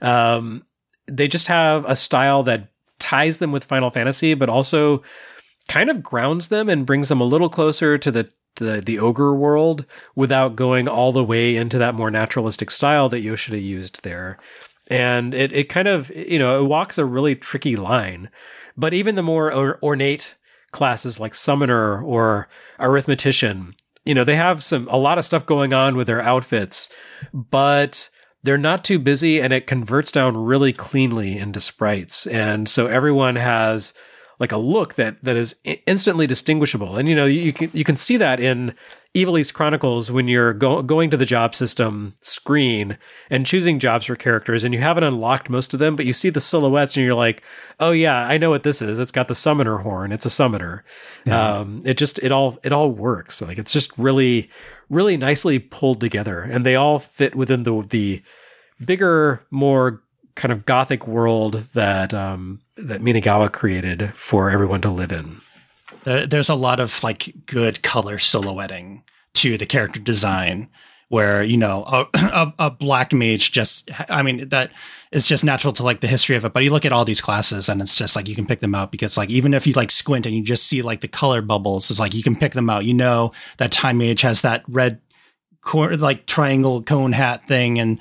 They just have a style that ties them with Final Fantasy, but also kind of grounds them and brings them a little closer to the ogre world without going all the way into that more naturalistic style that Yoshida used there. And it kind of, you know, it walks a really tricky line. But even the more ornate classes like Summoner or Arithmetician, you know, they have a lot of stuff going on with their outfits, but they're not too busy and it converts down really cleanly into sprites. And so everyone has like a look that is instantly distinguishable. And, you know, you can see that in Evil East Chronicles when you're going to the job system screen and choosing jobs for characters and you haven't unlocked most of them, but you see the silhouettes and you're like, oh yeah, I know what this is. It's got the summoner horn. It's a summoner. Yeah. It all works. Like it's just really, really nicely pulled together and they all fit within the bigger, more kind of gothic world that Minigawa created for everyone to live in. There's a lot of like good color silhouetting to the character design where, you know, a black mage that is just natural to like the history of it. But you look at all these classes and it's just like, you can pick them out because like, even if you like squint and you just see like the color bubbles, it's like, you can pick them out. You know, that time mage has that red like triangle cone hat thing. And,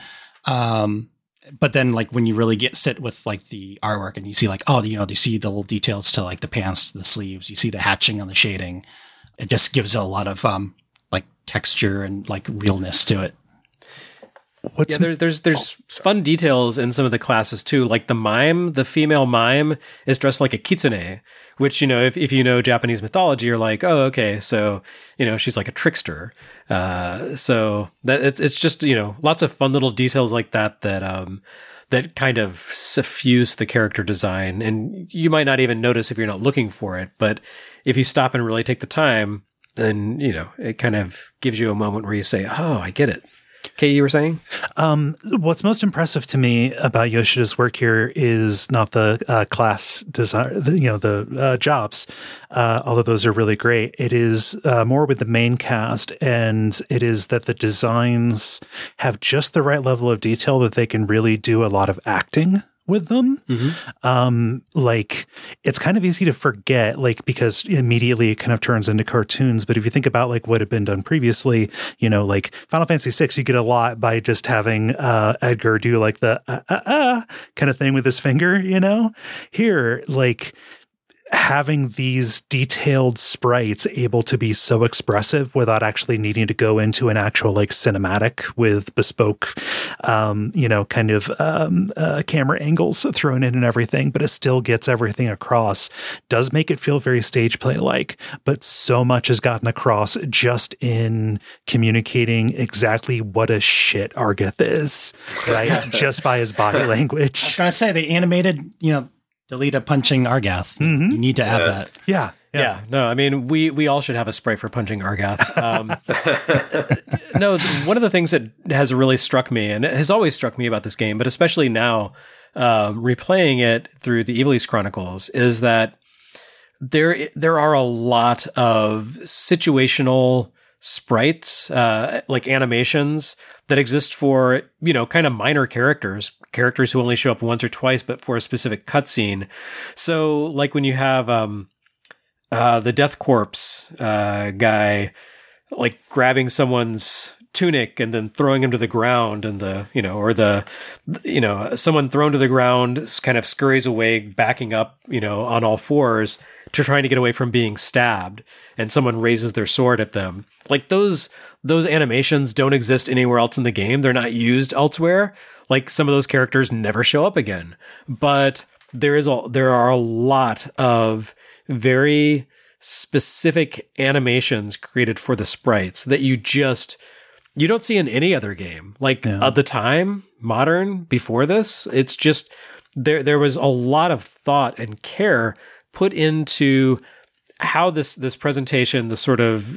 but then like when you really sit with like the artwork and you see like, oh, you know, you see the little details to like the pants, the sleeves, you see the hatching on the shading. It just gives a lot of like texture and like realness to it. there's fun details in some of the classes too. Like the female mime is dressed like a kitsune, which, if you know Japanese mythology, you're like, oh, okay, so she's like a trickster. So that it's just lots of fun little details like that that kind of suffuse the character design, and you might not even notice if you're not looking for it, but if you stop and really take the time, then it kind of gives you a moment where you say, oh, I get it. Kay, you were saying? What's most impressive to me about Yoshida's work here is not the class design, the jobs, although those are really great. It is more with the main cast, and it is that the designs have just the right level of detail that they can really do a lot of acting with them. Like, it's kind of easy to forget, because immediately it kind of turns into cartoons. But if you think about what had been done previously, like Final Fantasy VI, you get a lot by just having Edgar do the kind of thing with his finger, Here, having these detailed sprites able to be so expressive without actually needing to go into an actual cinematic with bespoke, camera angles thrown in and everything, but it still gets everything across, does make it feel very stage play like, but so much has gotten across just in communicating exactly what a shit Argeth is, right? Just by his body language. I was going to say, they animated, Delita punching Argath. You need to have that. Yeah. No, I mean, we all should have a spray for punching Argath. No, one of the things that has really struck me, and it has always struck me about this game, but especially now, replaying it through the Ivalice Chronicles, is that there are a lot of situational sprites, animations that exist for, kind of minor characters who only show up once or twice, but for a specific cutscene. So like when you have, the Death Corpse, guy, grabbing someone's tunic and then throwing him to the ground, and someone thrown to the ground kind of scurries away, backing up, on all fours to trying to get away from being stabbed, and someone raises their sword at them. Those animations don't exist anywhere else in the game. They're not used elsewhere. Some of those characters never show up again. But there are a lot of very specific animations created for the sprites that you don't see in any other game. At the time, modern, before this, it's just there was a lot of thought and care put into how this presentation, the sort of,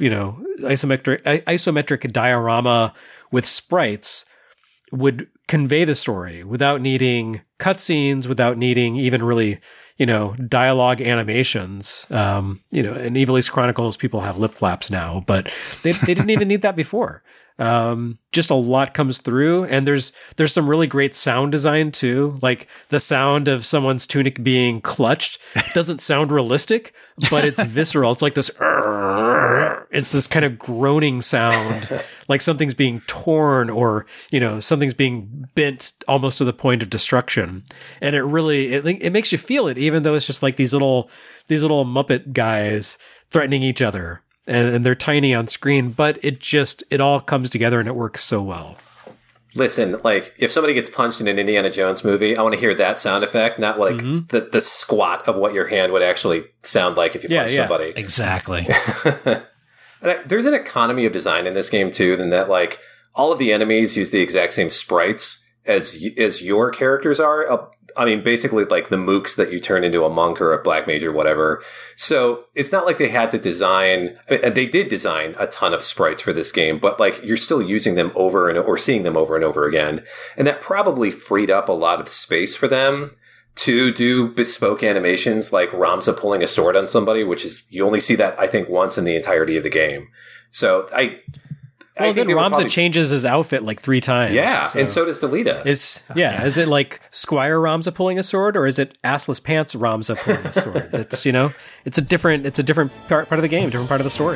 isometric diorama with sprites, would convey the story without needing cutscenes, without needing even really, dialogue animations. In Ivalice Chronicles, people have lip flaps now, but they didn't even need that before. Just a lot comes through, and there's some really great sound design too. The sound of someone's tunic being clutched doesn't sound realistic, but it's visceral. It's like this, it's this kind of groaning sound, like something's being torn, or, something's being bent almost to the point of destruction. And it makes you feel it, even though it's just these little Muppet guys threatening each other. And they're tiny on screen, but it all comes together and it works so well. Listen, if somebody gets punched in an Indiana Jones movie, I want to hear that sound effect, not the squat of what your hand would actually sound like if you punch somebody. Exactly. There's an economy of design in this game too, than that all of the enemies use the exact same sprites as your characters are. Basically the mooks that you turn into a monk or a black mage or whatever. So it's not like they had to design, they did design a ton of sprites for this game, but you're still using them or seeing them over and over again. And that probably freed up a lot of space for them to do bespoke animations like Ramza pulling a sword on somebody, which is, you only see that, I think, once in the entirety of the game. So Well, then Ramza changes his outfit 3 times. Yeah, and so does Delita. Is it Squire Ramza pulling a sword, or is it assless pants Ramza pulling a sword? That's it's a different part of the game, different part of the story.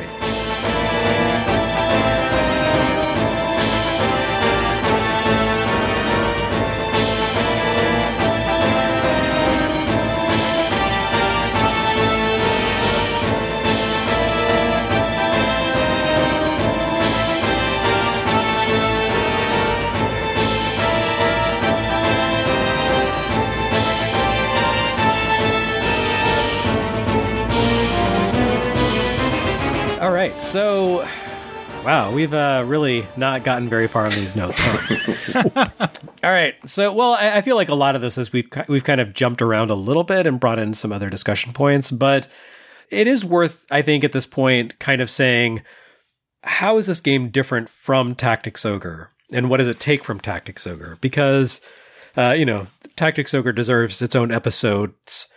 All right, so wow, we've really not gotten very far on these notes. Huh? All right, so well, I feel like a lot of this is we've kind of jumped around a little bit and brought in some other discussion points, but it is worth, I think, at this point, kind of saying, how is this game different from Tactics Ogre, and what does it take from Tactics Ogre? Because Tactics Ogre deserves its own episodes,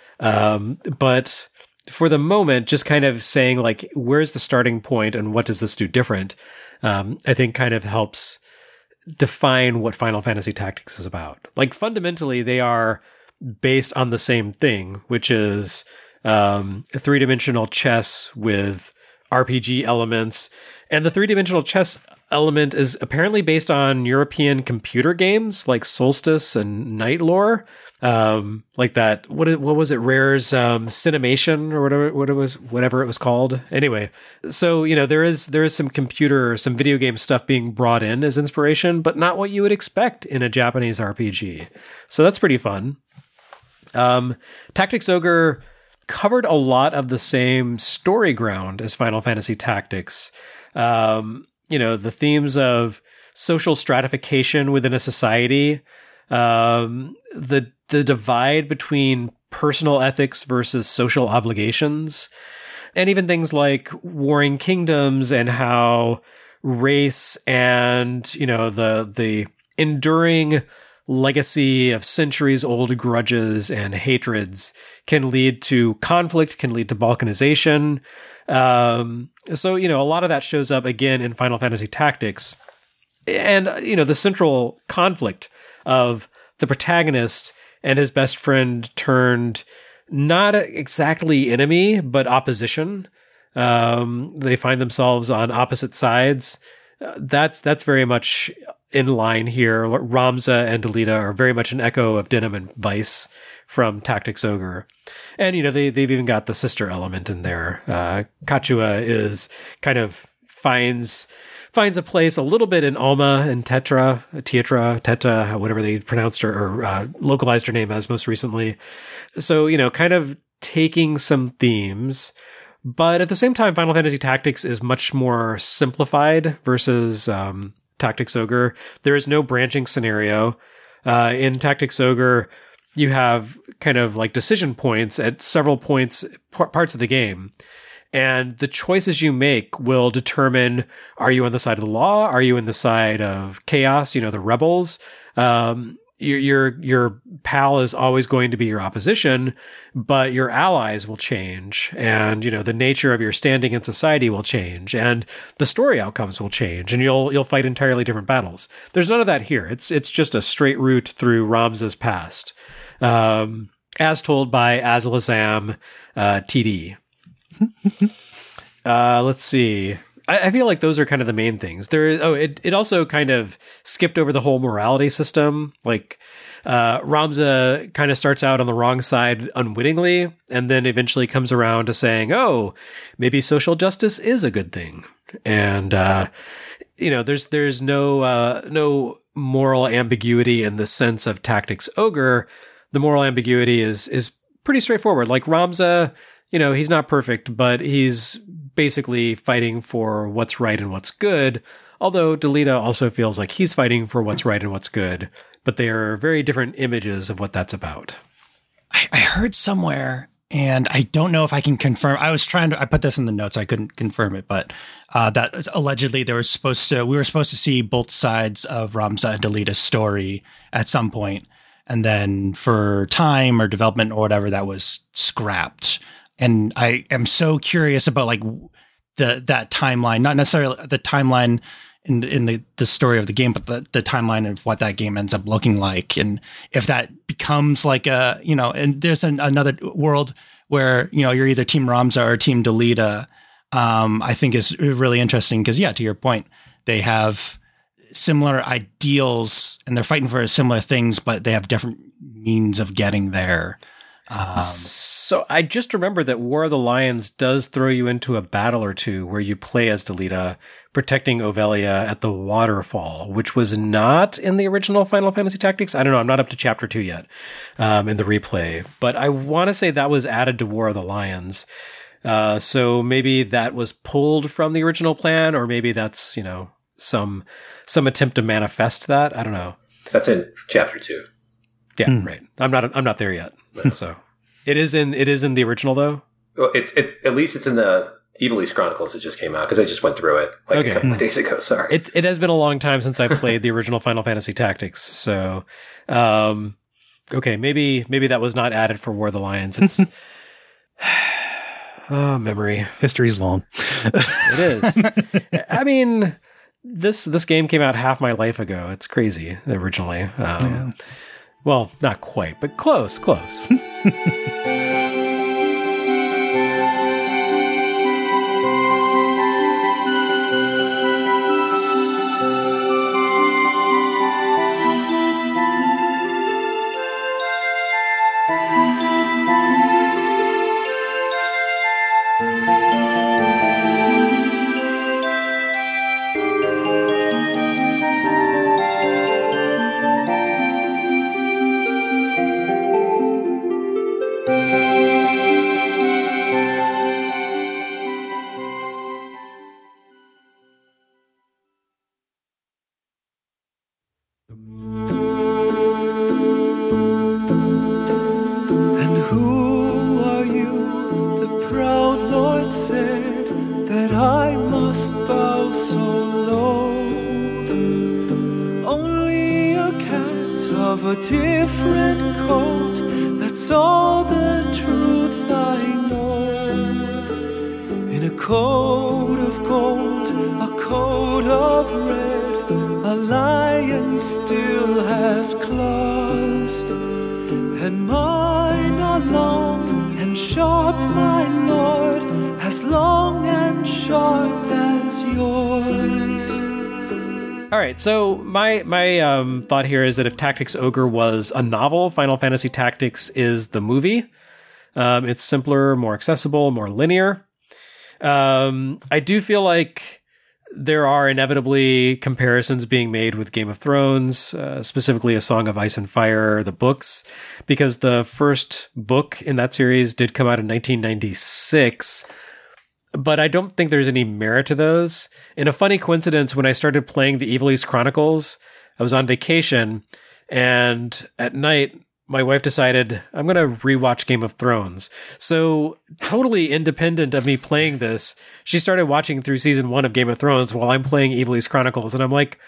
but for the moment, just kind of saying, like, where's the starting point and what does this do different, I think kind of helps define what Final Fantasy Tactics is about. Like, fundamentally, they are based on the same thing, which is three-dimensional chess with RPG elements. And the three-dimensional chess element is apparently based on European computer games like Solstice and Night Lore. Like that, what was it? Rare's Cinemation or whatever it was called. Anyway, so there is some video game stuff being brought in as inspiration, but not what you would expect in a Japanese RPG. So that's pretty fun. Tactics Ogre covered a lot of the same story ground as Final Fantasy Tactics. The themes of social stratification within a society, the divide between personal ethics versus social obligations, and even things like warring kingdoms and how race and, the enduring legacy of centuries old grudges and hatreds can lead to conflict, can lead to balkanization. So, a lot of that shows up again in Final Fantasy Tactics. And, the central conflict of the protagonist and his best friend turned not exactly enemy, but opposition. They find themselves on opposite sides. That's very much in line here. Ramza and Delita are very much an echo of Denim and Vice from Tactics Ogre. And, they've even got the sister element in there. Kachua is kind of finds a place a little bit in Alma and Teta, whatever they pronounced her or localized her name as most recently. So, kind of taking some themes, but at the same time, Final Fantasy Tactics is much more simplified versus Tactics Ogre. There is no branching scenario. In Tactics Ogre, you have kind of like decision points at several parts of the game. And the choices you make will determine, are you on the side of the law? Are you on the side of chaos? The rebels? Your pal is always going to be your opposition, but your allies will change. And, the nature of your standing in society will change, and the story outcomes will change, and you'll fight entirely different battles. There's none of that here. It's just a straight route through Ramza's past, as told by Azalazam, TD. Let's see. I feel like those are kind of the main things. It also kind of skipped over the whole morality system. Like, Ramza kind of starts out on the wrong side unwittingly, and then eventually comes around to saying, oh, maybe social justice is a good thing. And, there's no moral ambiguity in the sense of Tactics Ogre. The moral ambiguity is pretty straightforward. Like Ramza, he's not perfect, but he's basically fighting for what's right and what's good. Although Delita also feels like he's fighting for what's right and what's good, but they are very different images of what that's about. I heard somewhere, and I don't know if I can confirm. I put this in the notes. I couldn't confirm it, but that allegedly we were supposed to see both sides of Ramza and Delita's story at some point, and then for time or development or whatever, that was scrapped. And I am so curious about like that timeline, not necessarily the timeline in the story of the game, but the timeline of what that game ends up looking like. And if that becomes like and there's another world where, you're either Team Ramza or Team Delita, I think is really interesting because, to your point, they have similar ideals and they're fighting for similar things, but they have different means of getting there. So I just remembered that War of the Lions does throw you into a battle or two where you play as Delita, protecting Ovelia at the waterfall, which was not in the original Final Fantasy Tactics. I don't know. I'm not up to Chapter 2 yet in the replay. But I want to say that was added to War of the Lions. So maybe that was pulled from the original plan, or maybe that's, some attempt to manifest that. I don't know. That's in chapter 2. Yeah, right. I'm not there yet. So it is in the original though. Well, at least it's in the Evil East Chronicles that just came out, because I just went through it a couple of days ago. Sorry. It has been a long time since I played the original Final Fantasy Tactics. So, okay, maybe that was not added for War of the Lions. It's memory. History's long. It is. I mean, this game came out half my life ago. It's crazy originally. Well, not quite, but close. So my thought here is that if Tactics Ogre was a novel, Final Fantasy Tactics is the movie. It's simpler, more accessible, more linear. I do feel like there are inevitably comparisons being made with Game of Thrones, specifically A Song of Ice and Fire, the books, because the first book in that series did come out in 1996. But I don't think there's any merit to those. In a funny coincidence, when I started playing the Evil East Chronicles, I was on vacation, and at night, my wife decided, I'm going to rewatch Game of Thrones. So totally independent of me playing this, she started watching through season 1 of Game of Thrones while I'm playing Evil East Chronicles. And I'm like,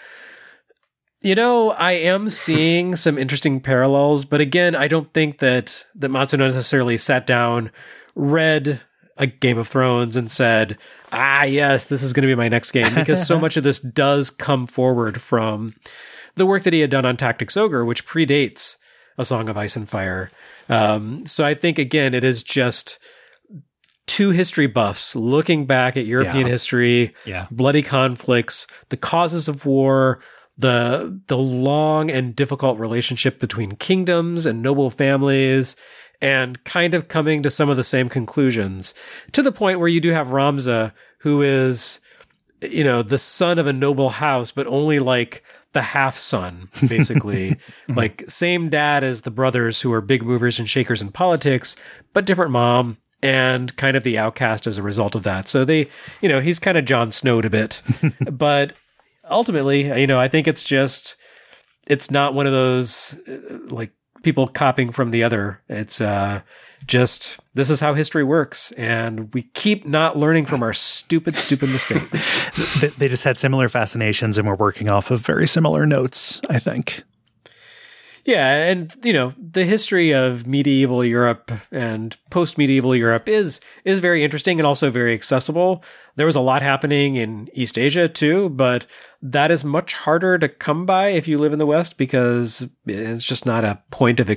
I am seeing some interesting parallels, but again, I don't think that Matsuno necessarily sat down, read a Game of Thrones and said, yes, this is going to be my next game, because so much of this does come forward from the work that he had done on Tactics Ogre, which predates A Song of Ice and Fire. So I think, again, it is just two history buffs looking back at European history, bloody conflicts, the causes of war, the long and difficult relationship between kingdoms and noble families, and kind of coming to some of the same conclusions, to the point where you do have Ramza, who is, the son of a noble house, but only like the half son, basically. Like same dad as the brothers who are big movers and shakers in politics, but different mom, and kind of the outcast as a result of that. So they, he's kind of Jon Snowed a bit, but ultimately, I think it's not one of those like people copying from the other. It's just, this is how history works, and we keep not learning from our stupid mistakes. They just had similar fascinations and were working off of very similar notes, I think. Yeah, and the history of medieval Europe and post-medieval Europe is very interesting and also very accessible. There was a lot happening in East Asia too, but that is much harder to come by if you live in the West, because it's just not a point of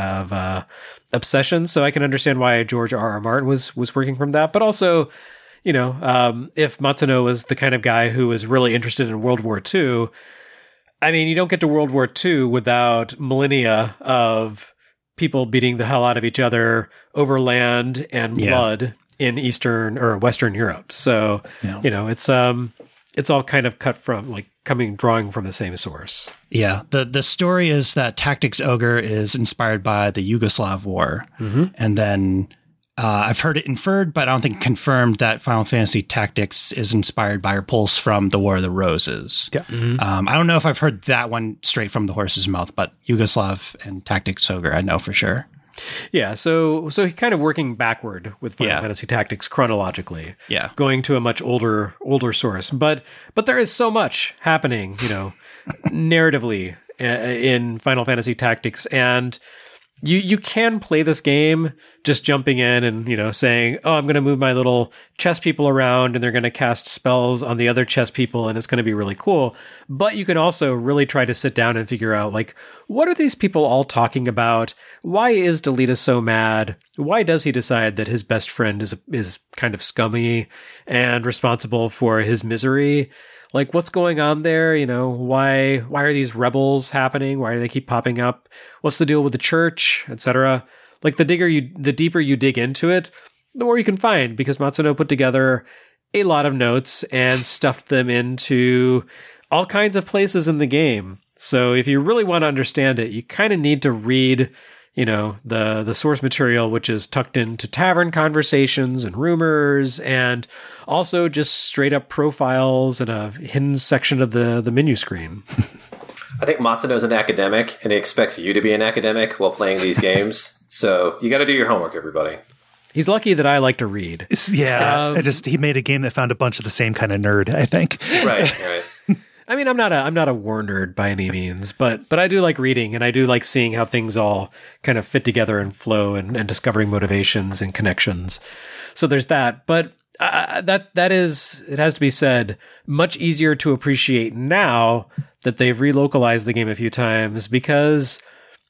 obsession. So I can understand why George R.R. Martin was working from that, but also, if Matsuno was the kind of guy who was really interested in World War II. I mean, you don't get to World War II without millennia of people beating the hell out of each other over land and blood in Eastern or Western Europe. So, it's all kind of cut from drawing from the same source. Yeah. The story is that Tactics Ogre is inspired by the Yugoslav War. Mm-hmm. And then I've heard it inferred, but I don't think confirmed that Final Fantasy Tactics is inspired by or pulls from the War of the Roses. Yeah. I don't know if I've heard that one straight from the horse's mouth, but Yugoslav and Tactics Ogre, I know for sure. Yeah, so kind of working backward with Final Fantasy Tactics chronologically. Yeah. Going to a much older source. But there is so much happening, narratively in Final Fantasy Tactics, and you can play this game just jumping in and, saying, oh, I'm going to move my little chess people around and they're going to cast spells on the other chess people and it's going to be really cool. But you can also really try to sit down and figure out, like, what are these people all talking about? Why is Delita so mad? Why does he decide that his best friend is kind of scummy and responsible for his misery? Like, what's going on there? Why are these rebels happening? Why do they keep popping up? What's the deal with the church, etc.? Like, the deeper you dig into it, the more you can find, because Matsuno put together a lot of notes and stuffed them into all kinds of places in the game. So if you really want to understand it, you kind of need to read, the source material, which is tucked into tavern conversations and rumors, and also just straight up profiles in a hidden section of the menu screen. I think Matsuno's an academic, and he expects you to be an academic while playing these games. So you got to do your homework, everybody. He's lucky that I like to read. Yeah, he made a game that found a bunch of the same kind of nerd, I think. Right. I mean, I'm not a war nerd by any means, but I do like reading, and I do like seeing how things all kind of fit together and flow, and discovering motivations and connections. So there's that. But that is, it has to be said, much easier to appreciate now that they've relocalized the game a few times, because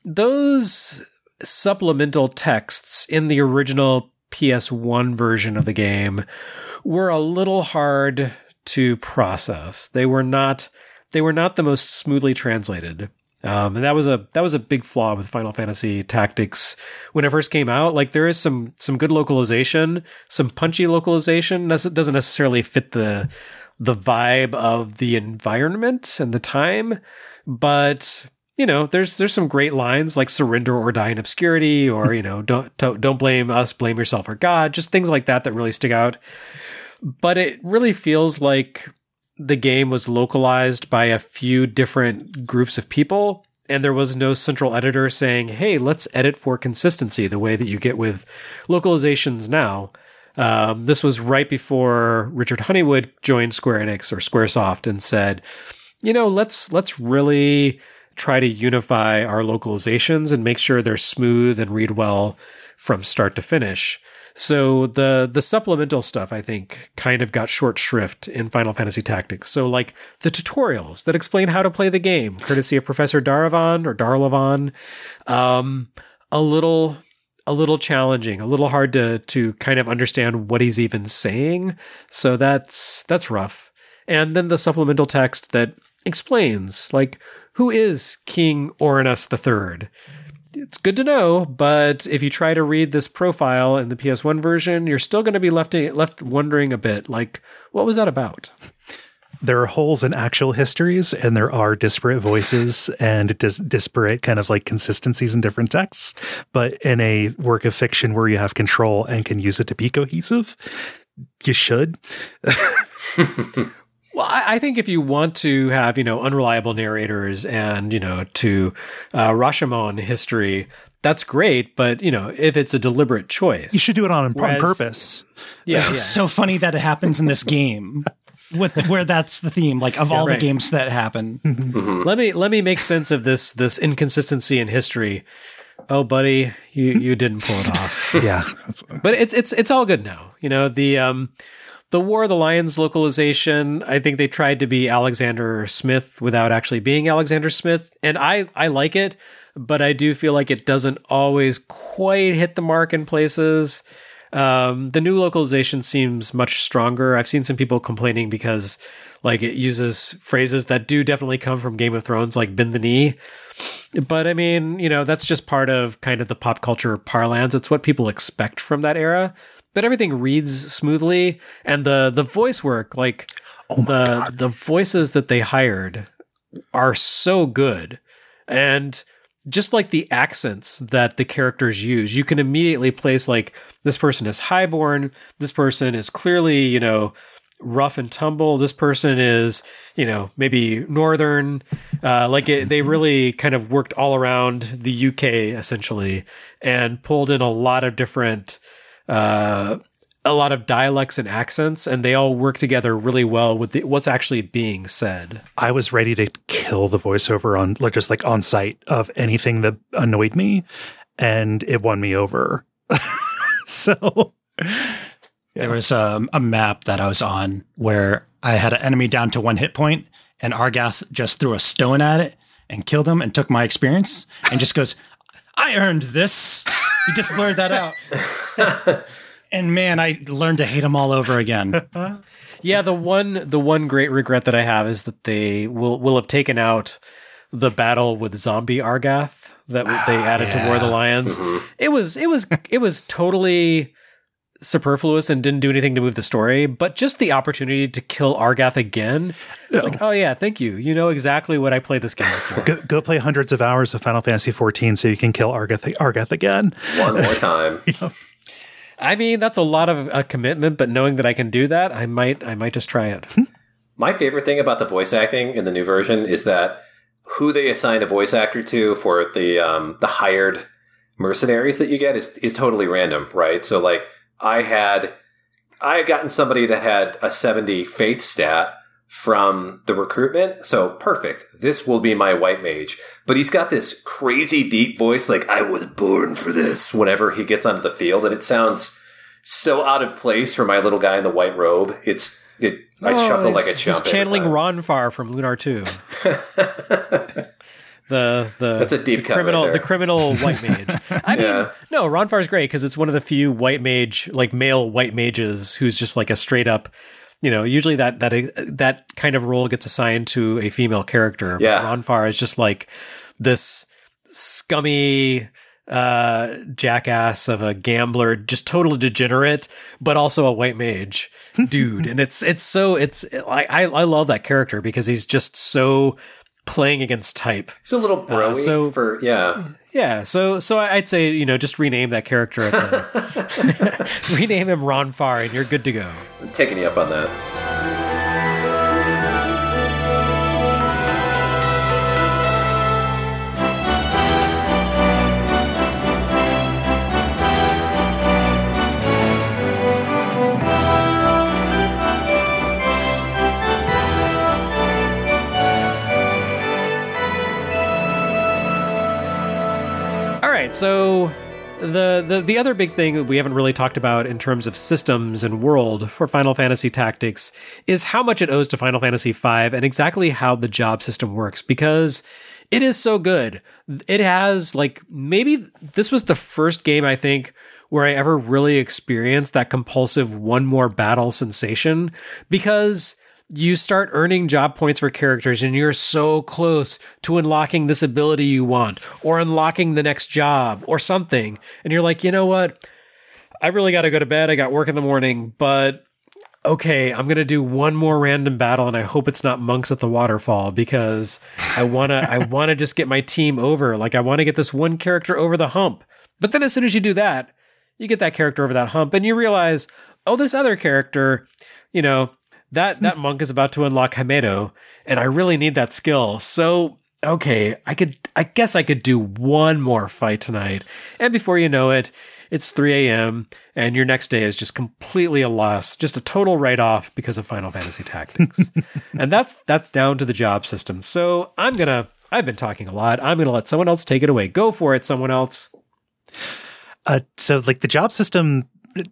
those supplemental texts in the original PS1 version of the game were a little hard to process. They were not the most smoothly translated. And that was a big flaw with Final Fantasy Tactics when it first came out. Like, there is some good localization, some punchy localization. That doesn't necessarily fit the vibe of the environment and the time, but there's some great lines like "surrender or die in obscurity," or don't blame us, blame yourself or God. Just things like that really stick out. But it really feels like the game was localized by a few different groups of people, and there was no central editor saying, hey, let's edit for consistency the way that you get with localizations now. This was right before Richard Honeywood joined Square Enix or Squaresoft and said, let's really try to unify our localizations and make sure they're smooth and read well from start to finish. So the supplemental stuff, I think, kind of got short shrift in Final Fantasy Tactics. So, like, the tutorials that explain how to play the game, courtesy of Professor Daravan or Darlavan, a little challenging, a little hard to kind of understand what he's even saying. So that's rough. And then the supplemental text that explains, like, who is King Orinus III? It's good to know, but if you try to read this profile in the PS1 version, you're still going to be left wondering a bit, like, what was that about? There are holes in actual histories, and there are disparate voices and disparate kind of like consistencies in different texts. But in a work of fiction where you have control and can use it to be cohesive, you should. Well, I think if you want to have, unreliable narrators and, to Rashomon history, that's great. But, if it's a deliberate choice, you should do it on purpose. Yeah. It's so funny that it happens in this game where that's the theme, like, of all the games that happen. Mm-hmm. Let me make sense of this inconsistency in history. Oh, buddy, you didn't pull it off. Yeah. But it's all good now. The War of the Lions localization, I think they tried to be Alexander Smith without actually being Alexander Smith. And I like it, but I do feel like it doesn't always quite hit the mark in places. The new localization seems much stronger. I've seen some people complaining because, like, it uses phrases that do definitely come from Game of Thrones, like bend the knee. But I mean, that's just part of kind of the pop culture parlance. It's what people expect from that era. But everything reads smoothly, and the voice work, like the voices that they hired are so good. And just like the accents that the characters use, you can immediately place like this person is highborn, this person is clearly, you know, rough and tumble, this person is, you know, maybe northern. They really kind of worked all around the UK essentially and pulled in a lot of different, a lot of dialects and accents, and they all work together really well with what's actually being said. I was ready to kill the voiceover on site of anything that annoyed me, and it won me over. So there was a map that I was on where I had an enemy down to 1 hit point, and Argath just threw a stone at it and killed him and took my experience and just goes, "I earned this." He just blurred that out. And man, I learned to hate him all over again. Yeah, the one great regret that I have is that they will have taken out the battle with zombie Argath that they added to War of the Lions. Mm-hmm. It was totally superfluous and didn't do anything to move the story, but just the opportunity to kill Argath again. It's like, oh yeah, thank you. You know exactly what I played this game for. Go play hundreds of hours of Final Fantasy XIV so you can kill Argath again. One more time. Yeah. I mean, that's a lot of a commitment, but knowing that I can do that, I might just try it. My favorite thing about the voice acting in the new version is that who they assign a voice actor to for the hired mercenaries that you get is totally random, right? So like I had gotten somebody that had a 70 faith stat from the recruitment. So perfect. This will be my white mage. But he's got this crazy deep voice, like I was born for this whenever he gets onto the field. And it sounds so out of place for my little guy in the white robe. I chuckle like a chump. He's channeling Ronfar from Lunar 2. That's a deep cut the criminal white mage. I mean, no, Ronfar's great because it's one of the few male white mages who's just like a straight up, you know, usually that kind of role gets assigned to a female character. Yeah. But Ronfar is just like this scummy jackass of a gambler, just totally degenerate, but also a white mage dude. And I love that character because he's just so playing against type. It's a little broy Yeah, so I'd say, you know, just rename that character rename him Ronfar and you're good to go. I'm taking you up on that. So the other big thing that we haven't really talked about in terms of systems and world for Final Fantasy Tactics is how much it owes to Final Fantasy V and exactly how the job system works, because it is so good. It has, like, maybe this was the first game, I think, where I ever really experienced that compulsive one more battle sensation, because you start earning job points for characters and you're so close to unlocking this ability you want or unlocking the next job or something. And you're like, you know what? I really got to go to bed. I got work in the morning, but okay, I'm going to do one more random battle and I hope it's not monks at the waterfall because I want to just get my team over. Like I want to get this one character over the hump. But then as soon as you do that, you get that character over that hump and you realize, oh, this other character, you know, that monk is about to unlock Hamedo, and I really need that skill. So, okay, I guess I could do one more fight tonight. And before you know it, it's 3 a.m. and your next day is just completely a loss, just a total write-off because of Final Fantasy Tactics. And that's down to the job system. So I've been talking a lot. I'm going to let someone else take it away. Go for it, someone else. So like the job system,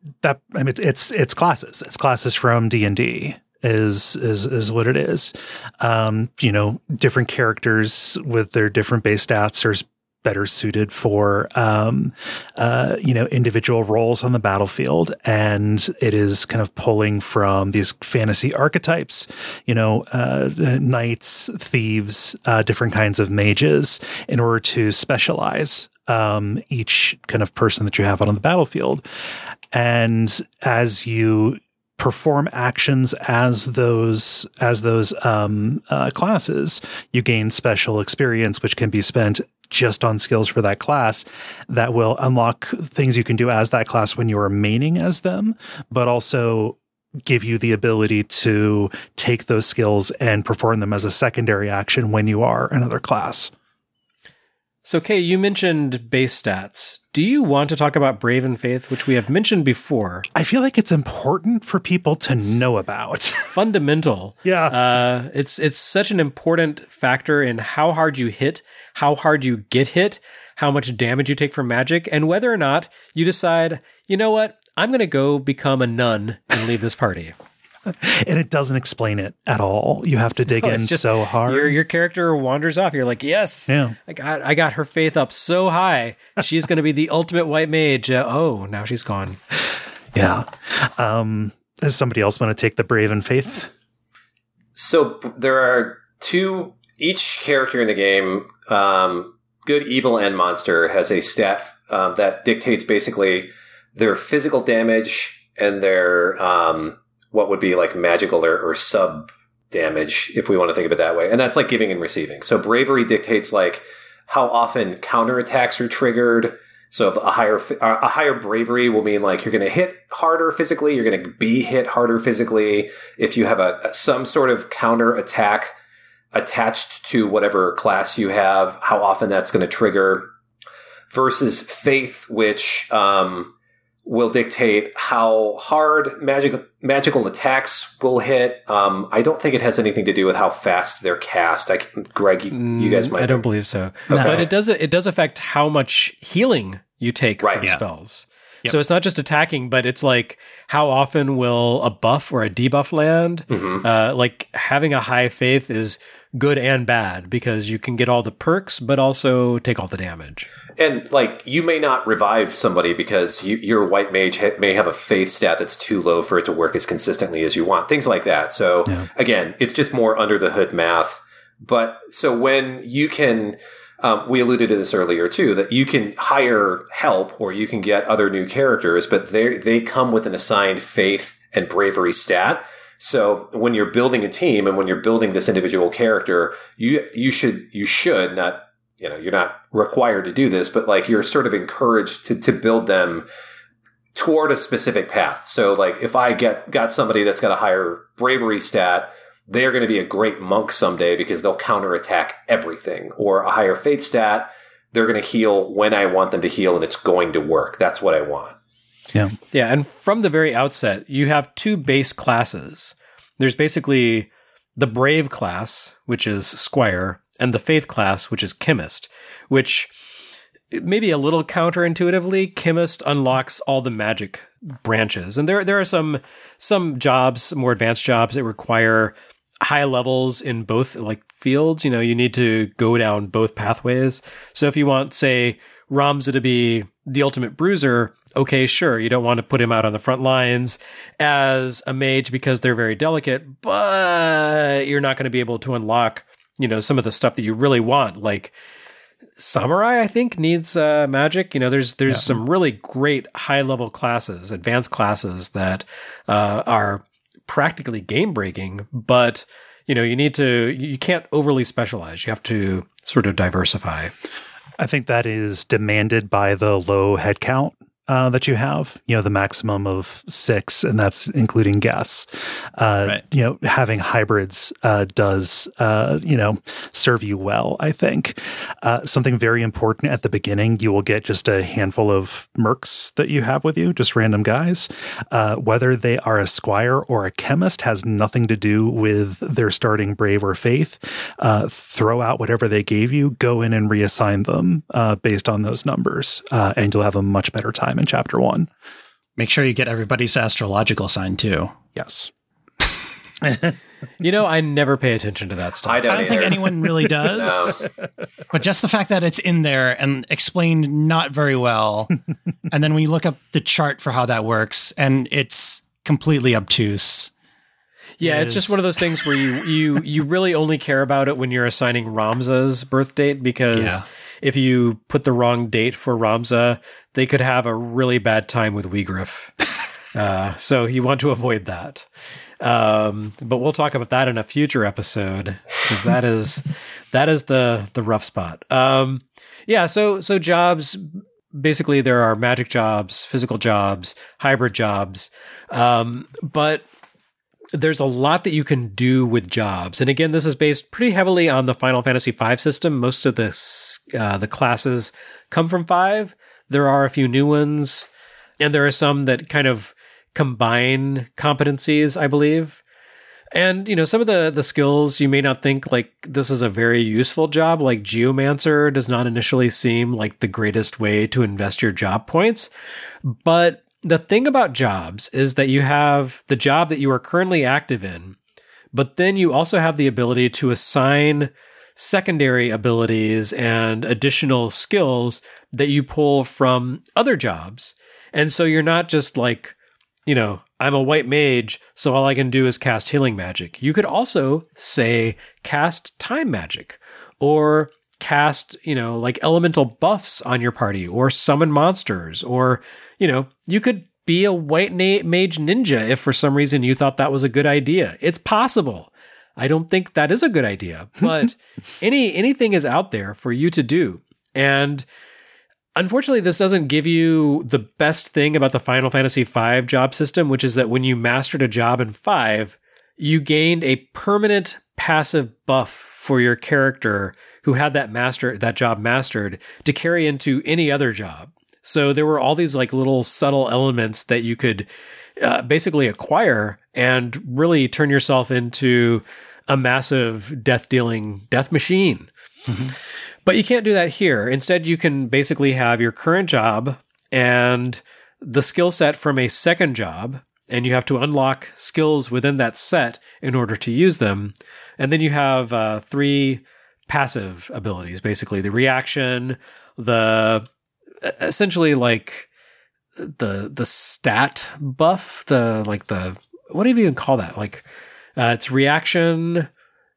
it's classes. It's classes from D&D. Is what it is. You know, different characters with their different base stats are better suited for, you know, individual roles on the battlefield. And it is kind of pulling from these fantasy archetypes, you know, knights, thieves, different kinds of mages in order to specialize each kind of person that you have out on the battlefield. And as you perform actions as those classes, you gain special experience, which can be spent just on skills for that class that will unlock things you can do as that class when you are maining as them, but also give you the ability to take those skills and perform them as a secondary action when you are another class. So, Kay, you mentioned base stats. Do you want to talk about Brave and Faith, which we have mentioned before? I feel like it's important for people to know about. Fundamental. Yeah. It's such an important factor in how hard you hit, how hard you get hit, how much damage you take from magic, and whether or not you decide, you know what, I'm going to go become a nun and leave this party. And it doesn't explain it at all. You have to dig in so hard. Your character wanders off. You're like, yes, yeah. I got her faith up so high. She's going to be the ultimate white mage. Oh, now she's gone. Yeah. Does somebody else want to take the Brave and Faith? So there are two. Each character in the game, good, evil, and monster, has a stat that dictates basically their physical damage and their what would be like magical or sub damage, if we want to think of it that way. And that's like giving and receiving. So bravery dictates like how often counterattacks are triggered. So a higher bravery will mean like you're going to hit harder physically. You're going to be hit harder physically. If you have some sort of counter attack attached to whatever class you have, how often that's going to trigger. Versus faith, which will dictate how hard magical attacks will hit. I don't think it has anything to do with how fast they're cast. Greg, you guys might. I don't believe so. Okay. But it does affect how much healing you take from spells. Yep. So it's not just attacking, but it's like how often will a buff or a debuff land? Mm-hmm. Like having a high faith is good and bad because you can get all the perks, but also take all the damage. And like you may not revive somebody because your white mage may have a faith stat that's too low for it to work as consistently as you want. Things like that. So again, it's just more under the hood math. But so when you can, we alluded to this earlier too, that you can hire help or you can get other new characters, but they come with an assigned faith and bravery stat. So when you're building a team and when you're building this individual character, you should not, you're not required to do this, but like you're sort of encouraged to build them toward a specific path. So like if I got somebody that's got a higher bravery stat, they're going to be a great monk someday because they'll counterattack everything. Or a higher faith stat, they're going to heal when I want them to heal and it's going to work. That's what I want. Yeah. Yeah. And from the very outset, you have two base classes. There's basically the Brave class, which is Squire, and the Faith class, which is Chemist, which maybe a little counterintuitively, Chemist unlocks all the magic branches. And there are some jobs, more advanced jobs that require high levels in both like fields. You need to go down both pathways. So if you want, say, Ramza to be the ultimate bruiser, okay, sure, you don't want to put him out on the front lines as a mage because they're very delicate, but you're not going to be able to unlock, some of the stuff that you really want. Like Samurai, I think, needs magic. There's some really great high-level classes, advanced classes that are practically game-breaking, but you can't overly specialize. You have to sort of diversify. I think that is demanded by the low head count that you have, the maximum of 6, and that's including guests. Right. Having hybrids does, serve you well, I think. Something very important at the beginning, you will get just a handful of mercs that you have with you, just random guys. Whether they are a squire or a chemist has nothing to do with their starting brave or faith. Throw out whatever they gave you, go in and reassign them based on those numbers, and you'll have a much better time in chapter 1. Make sure you get everybody's astrological sign too. Yes. I never pay attention to that stuff. I don't think anyone really does. No. But just the fact that it's in there and explained not very well. And then when you look up the chart for how that works, and it's completely obtuse. Yeah, it's just one of those things where you really only care about it when you're assigning Ramza's birth date, because if you put the wrong date for Ramza, they could have a really bad time with Wigriff. So you want to avoid that. But we'll talk about that in a future episode, because that is the rough spot. So jobs, basically there are magic jobs, physical jobs, hybrid jobs. But there's a lot that you can do with jobs. And again, this is based pretty heavily on the Final Fantasy V system. Most of the classes come from 5. There are a few new ones, and there are some that kind of combine competencies, I believe. And, some of the skills you may not think like this is a very useful job, like Geomancer does not initially seem like the greatest way to invest your job points. But the thing about jobs is that you have the job that you are currently active in, but then you also have the ability to assign secondary abilities and additional skills that you pull from other jobs. And so you're not just like, I'm a white mage, so all I can do is cast healing magic. You could also, say, cast time magic, or cast, like elemental buffs on your party, or summon monsters, or, you could be a white mage ninja if for some reason you thought that was a good idea. It's possible. I don't think that is a good idea, but anything is out there for you to do. And unfortunately, this doesn't give you the best thing about the Final Fantasy V job system, which is that when you mastered a job in 5, you gained a permanent passive buff for your character who had that job mastered to carry into any other job. So there were all these like little subtle elements that you could basically acquire and really turn yourself into a massive death-dealing death machine. Mm-hmm. But you can't do that here. Instead, you can basically have your current job and the skill set from a second job, and you have to unlock skills within that set in order to use them. And then you have 3 passive abilities, basically the reaction, essentially like the stat buff, what do you even call that? Like it's reaction,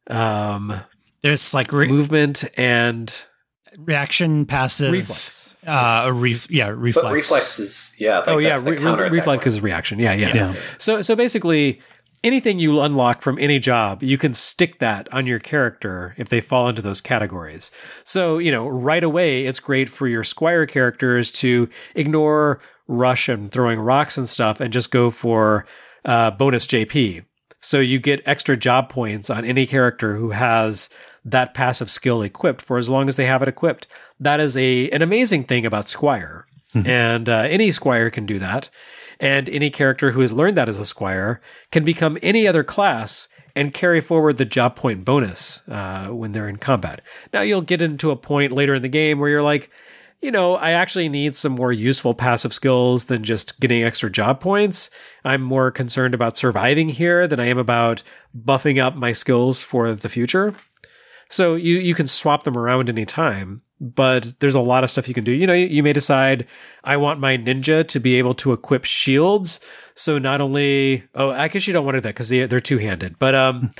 there's like movement and reaction, passive, reflex. Reflex. But reflex is reflex is reaction. Yeah. So basically, anything you unlock from any job, you can stick that on your character if they fall into those categories. So right away, it's great for your Squire characters to ignore rush and throwing rocks and stuff and just go for bonus JP. So you get extra job points on any character who has that passive skill equipped for as long as they have it equipped. That is an amazing thing about Squire. Mm-hmm. And any Squire can do that. And any character who has learned that as a Squire can become any other class and carry forward the job point bonus when they're in combat. Now you'll get into a point later in the game where you're like, I actually need some more useful passive skills than just getting extra job points. I'm more concerned about surviving here than I am about buffing up my skills for the future. So you can swap them around any time, but there's a lot of stuff you can do. You may decide, I want my ninja to be able to equip shields. So not only, I guess you don't want to do that because they're two-handed, but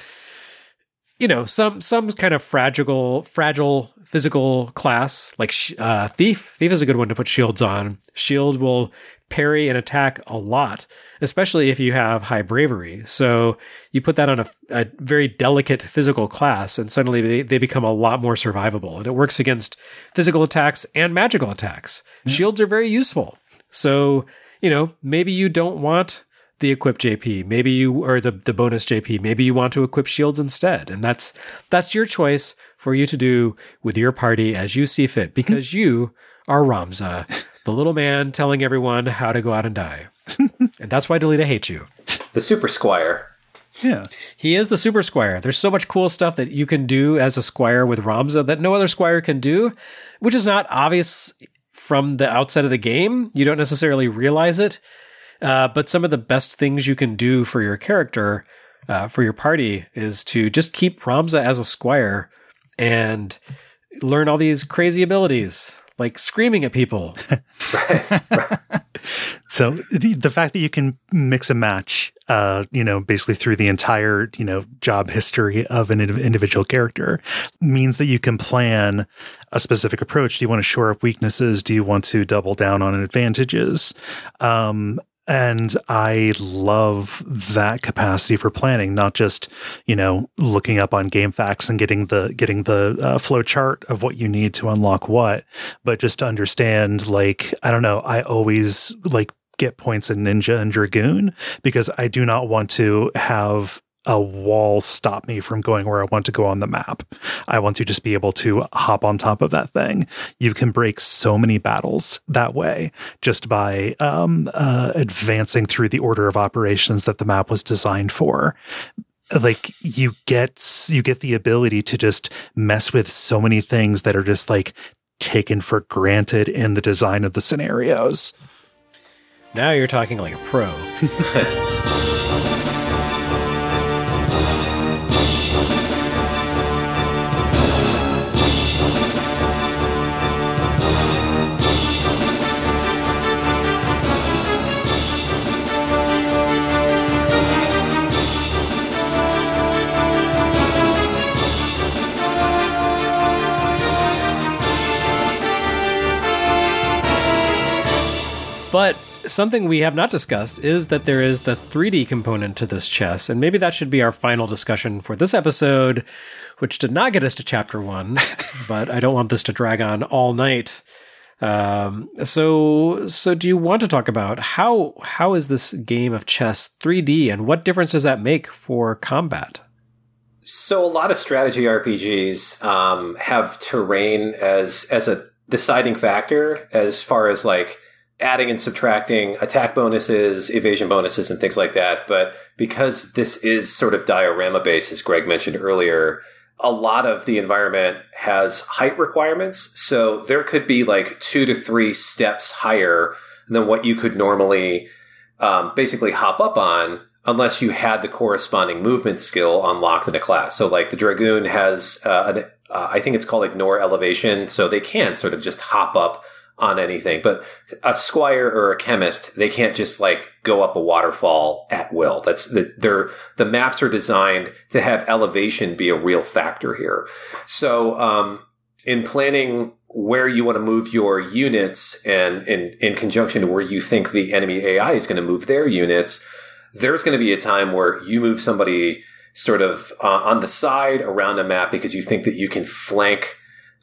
some kind of fragile physical class like Thief. Thief is a good one to put shields on. Shield will parry and attack a lot, especially if you have high bravery. So you put that on a very delicate physical class, and suddenly they become a lot more survivable. And it works against physical attacks and magical attacks. Yeah. Shields are very useful. So, maybe you don't want the equip JP, maybe the bonus JP, maybe you want to equip shields instead. And that's your choice for you to do with your party as you see fit, because you are Ramza, the little man telling everyone how to go out and die. And that's why Delita hates you. The Super Squire. Yeah. He is the Super Squire. There's so much cool stuff that you can do as a Squire with Ramza that no other Squire can do, which is not obvious from the outset of the game. You don't necessarily realize it. But some of the best things you can do for your character, for your party, is to just keep Ramza as a Squire and learn all these crazy abilities, like screaming at people. Right. So the fact that you can mix and match, basically through the entire, job history of an individual character means that you can plan a specific approach. Do you want to shore up weaknesses? Do you want to double down on advantages? And I love that capacity for planning, not just, looking up on GameFAQs and getting the flow chart of what you need to unlock what, but just to understand, I don't know, I always get points in Ninja and Dragoon because I do not want to have a wall stop me from going where I want to go on the map. I want to just be able to hop on top of that thing. You can break so many battles that way just by advancing through the order of operations that the map was designed for. You get the ability to just mess with so many things that are just taken for granted in the design of the scenarios. Now you're talking like a pro. But something we have not discussed is that there is the 3D component to this chess, and maybe that should be our final discussion for this episode, which did not get us to Chapter 1, but I don't want this to drag on all night. So do you want to talk about how is this game of chess 3D, and what difference does that make for combat? So a lot of strategy RPGs have terrain as a deciding factor as far as adding and subtracting attack bonuses, evasion bonuses, and things like that. But because this is sort of diorama based, as Greg mentioned earlier, a lot of the environment has height requirements. So there could be 2 to 3 steps higher than what you could normally basically hop up on unless you had the corresponding movement skill unlocked in a class. So the Dragoon has, I think it's called Ignore Elevation. So they can sort of just hop up on anything, but a squire or a chemist, they can't just go up a waterfall at will. The maps are designed to have elevation be a real factor here. So, in planning where you want to move your units and in conjunction to where you think the enemy AI is going to move their units, there's going to be a time where you move somebody sort of on the side around a map because you think that you can flank,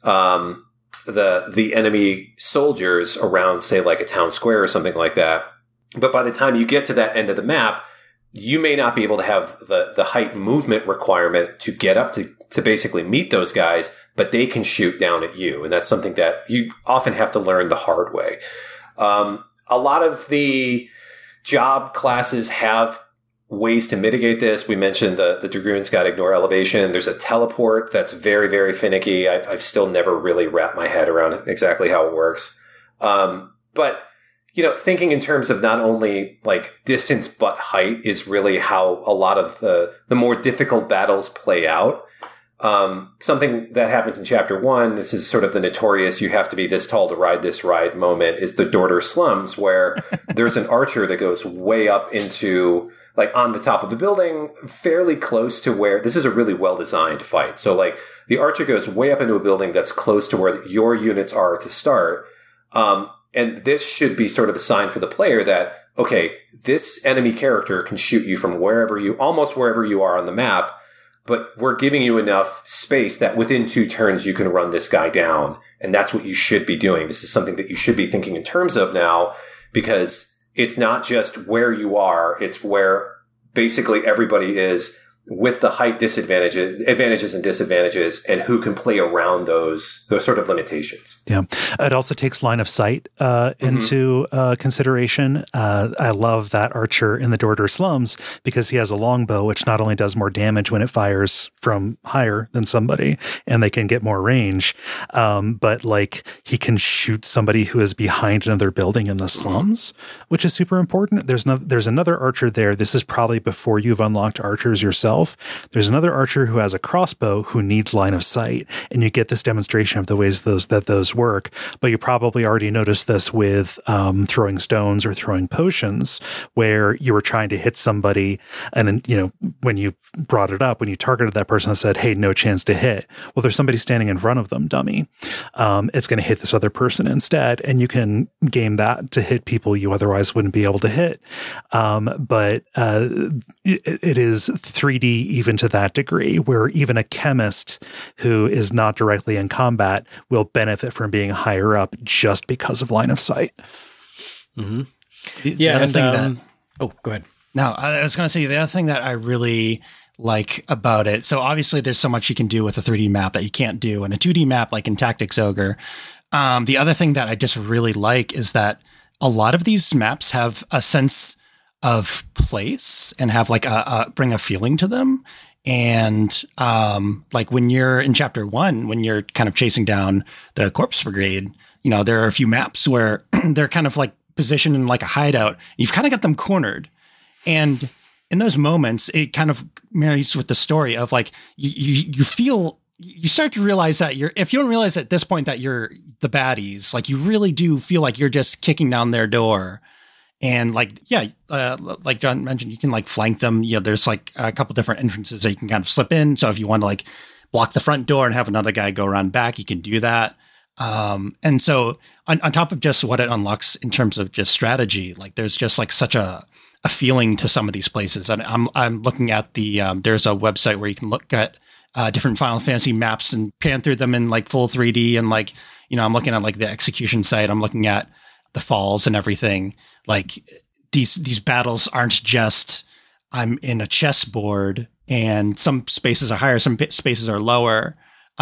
the enemy soldiers around, say, a town square or something like that. But by the time you get to that end of the map, you may not be able to have the height movement requirement to get up to basically meet those guys, but they can shoot down at you. And that's something that you often have to learn the hard way. A lot of the job classes have ways to mitigate this. We mentioned the Dragoon's got Ignore Elevation. There's a teleport that's very, very finicky. I've still never really wrapped my head around exactly how it works. But, thinking in terms of not only distance but height is really how a lot of the more difficult battles play out. Something that happens in Chapter 1, this is sort of the notorious you have to be this tall to ride this ride moment, is the Dorter Slums, where there's an archer that goes way up into on the top of the building, fairly close to where this is a really well-designed fight. So the archer goes way up into a building that's close to where your units are to start. And this should be sort of a sign for the player that, okay, this enemy character can shoot you from almost wherever you are on the map, but we're giving you enough space that within 2 turns you can run this guy down. And that's what you should be doing. This is something that you should be thinking in terms of now, because it's not just where you are, it's where basically everybody is with the height advantages and disadvantages, and who can play around those sort of limitations. Yeah. It also takes line of sight into consideration. I love that archer in the Dorter Slums because he has a longbow, which not only does more damage when it fires from higher than somebody, and they can get more range, but he can shoot somebody who is behind another building in the slums, which is super important. There's another archer there. This is probably before you've unlocked archers yourself. himself. There's another archer who has a crossbow who needs line of sight, and you get this demonstration of the ways those work. But you probably already noticed this with throwing stones or throwing potions, where you were trying to hit somebody, and then, when you brought it up, when you targeted that person and said, "Hey, no chance to hit." Well, there's somebody standing in front of them, dummy. It's going to hit this other person instead, and you can game that to hit people you otherwise wouldn't be able to hit. But it is 3D even to that degree, where even a chemist who is not directly in combat will benefit from being higher up just because of line of sight. Mm-hmm. Go ahead. No, I was going to say the other thing that I really like about it. So obviously there's so much you can do with a 3D map that you can't do in a 2D map, like in Tactics Ogre. The other thing that I just really like is that a lot of these maps have a sense of place and have like bring a feeling to them. And like when you're in chapter 1, when you're kind of chasing down the Corpse Brigade, there are a few maps where they're kind of like positioned in like a hideout. You've kind of got them cornered. And in those moments, it kind of marries with the story of like, you start to realize that if you don't realize at this point that you're the baddies, like you really do feel like you're just kicking down their door. And like, like John mentioned, you can like flank them. There's like a couple different entrances that you can kind of slip in. So if you want to like block the front door and have another guy go around back, you can do that. And so on top of just what it unlocks in terms of just strategy, like there's just like such a feeling to some of these places. And I'm looking at there's a website where you can look at different Final Fantasy maps and pan through them in like full 3D. And like, I'm looking at like the execution site. I'm looking at the falls and everything. Like these battles aren't just I'm in a chessboard and some spaces are higher, some spaces are lower.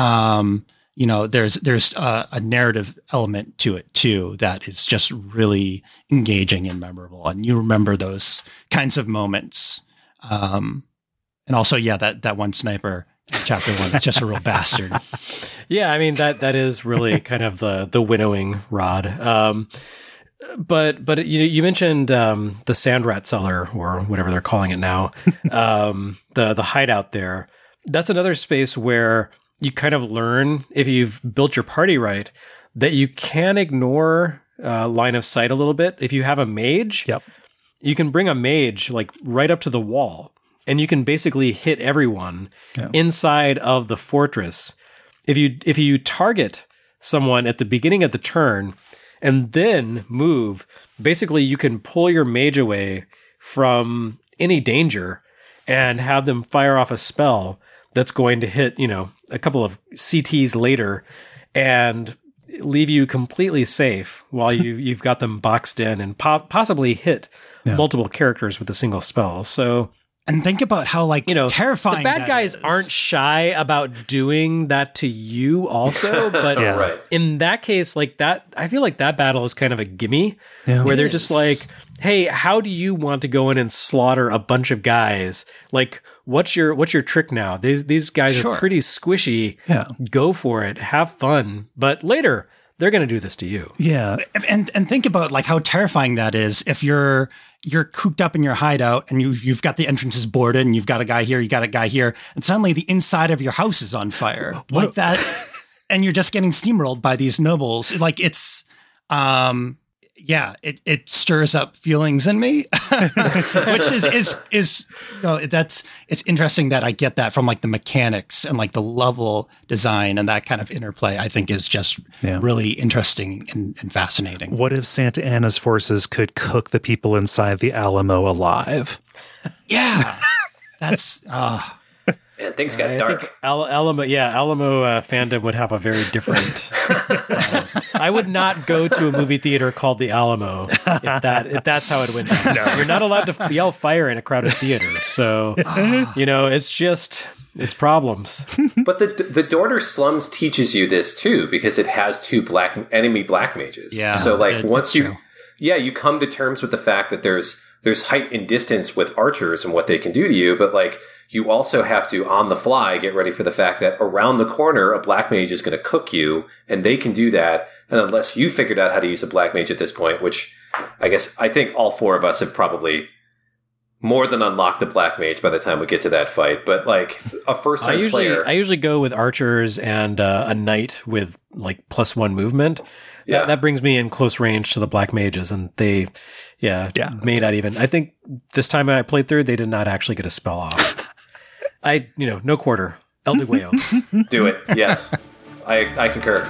There's a narrative element to it too that is just really engaging and memorable, and you remember those kinds of moments. And also, that one sniper in chapter 1 is just a real bastard. Yeah, I mean that is really kind of the winnowing rod. But you mentioned the Sand Rat Cellar, or whatever they're calling it now, the hideout there. That's another space where you kind of learn, if you've built your party right, that you can ignore line of sight a little bit. If you have a mage, you can bring a mage like right up to the wall, and you can basically hit everyone inside of the fortress. If you target someone at the beginning of the turn and then move, basically you can pull your mage away from any danger and have them fire off a spell that's going to hit, a couple of CTs later and leave you completely safe while you've got them boxed in and possibly hit multiple characters with a single spell. So, and think about how terrifying the bad guys aren't shy about doing that to you also, but in that case, like that, I feel like that battle is kind of a gimme where they're just like, hey, how do you want to go in and slaughter a bunch of guys? Like, what's your trick now? These guys are pretty squishy. Yeah. Go for it. Have fun. But later, they're going to do this to you. Yeah. And think about like how terrifying that is if you're cooped up in your hideout and you've got the entrances boarded and you've got a guy here, you got a guy here, and suddenly the inside of your house is on fire like that. And you're just getting steamrolled by these nobles. Like it's, it stirs up feelings in me, which is it's interesting that I get that from like the mechanics and like the level design and that kind of interplay. I think is just really interesting and fascinating. What if Santa Anna's forces could cook the people inside the Alamo alive? Yeah, that's. Man, things got dark. Alamo fandom would have a very different. I would not go to a movie theater called the Alamo if that's how it went down. No. You're not allowed to yell fire in a crowded theater, so it's problems. But the Dorter Slums teaches you this too, because it has two enemy black mages. Yeah, so like once you come to terms with the fact that there's height and distance with archers and what they can do to you, but like. You also have to, on the fly, get ready for the fact that around the corner, a black mage is going to cook you, and they can do that. And unless you figured out how to use a black mage at this point, which I think all four of us have probably more than unlock the Black Mage by the time we get to that fight. But like a first time player, I usually go with archers and a knight with like +1 movement. Yeah. That brings me in close range to the Black Mages, and they, may not even. I think this time I played through, they did not actually get a spell off. No quarter. El Miguel. Do it. Yes. I concur.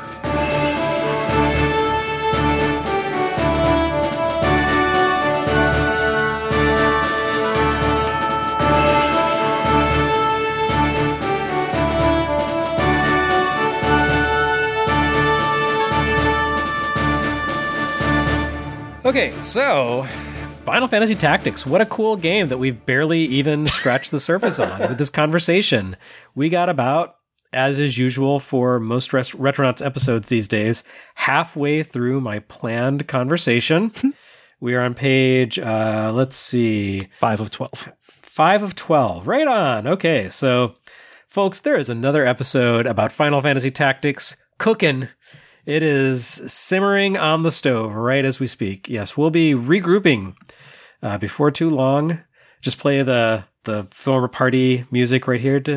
Okay, so Final Fantasy Tactics. What a cool game that we've barely even scratched the surface on with this conversation. We got about, as is usual for most Retronauts episodes these days, halfway through my planned conversation. We are on page, 5 of 12. 5 of 12. Right on. Okay, so folks, there is another episode about Final Fantasy Tactics cooking. It is simmering on the stove right as we speak. Yes, we'll be regrouping before too long. Just play the former party music right here.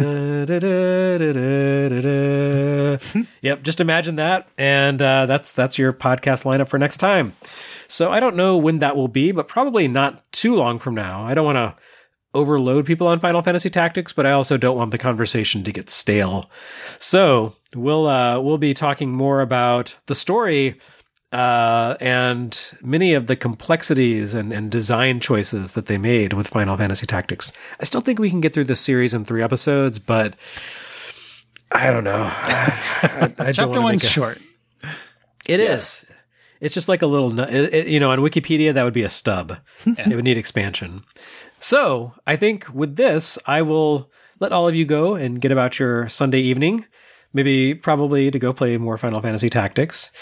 Yep, just imagine that. And that's your podcast lineup for next time. So I don't know when that will be, but probably not too long from now. I don't want to overload people on Final Fantasy Tactics, but I also don't want the conversation to get stale. So we'll be talking more about the story and many of the complexities and design choices that they made with Final Fantasy Tactics. I still think we can get through this series in 3 episodes, but I don't know. I Chapter 1's short. It is. It's just like a little, on Wikipedia, that would be a stub. Yeah. It would need expansion. So I think with this, I will let all of you go and get about your Sunday evening, probably to go play more Final Fantasy Tactics.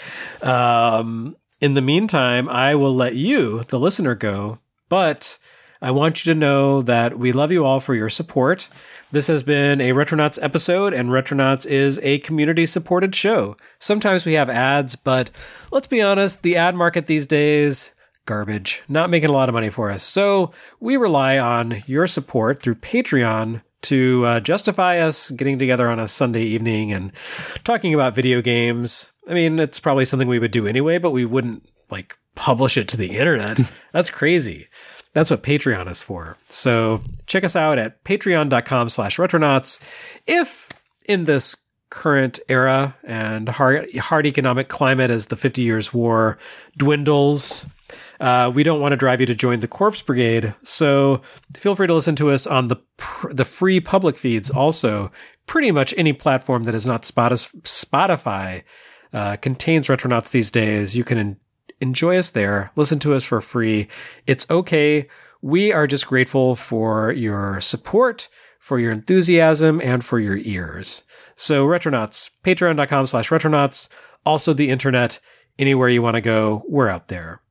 In the meantime, I will let you, the listener, go, but I want you to know that we love you all for your support. This has been a Retronauts episode, and Retronauts is a community-supported show. Sometimes we have ads, but let's be honest, the ad market these days, garbage, not making a lot of money for us. So we rely on your support through Patreon to justify us getting together on a Sunday evening and talking about video games. I mean, it's probably something we would do anyway, but we wouldn't publish it to the internet. That's crazy. That's what Patreon is for. So check us out at patreon.com/retronauts. If in this current era and hard economic climate as the 50 Years War dwindles, we don't want to drive you to join the Corpse Brigade. So feel free to listen to us on the free public feeds. Also, pretty much any platform that is not Spotify contains Retronauts these days. You can enjoy us there. Listen to us for free. It's okay. We are just grateful for your support, for your enthusiasm, and for your ears. So Retronauts, patreon.com/Retronauts. Also the internet, anywhere you want to go, we're out there.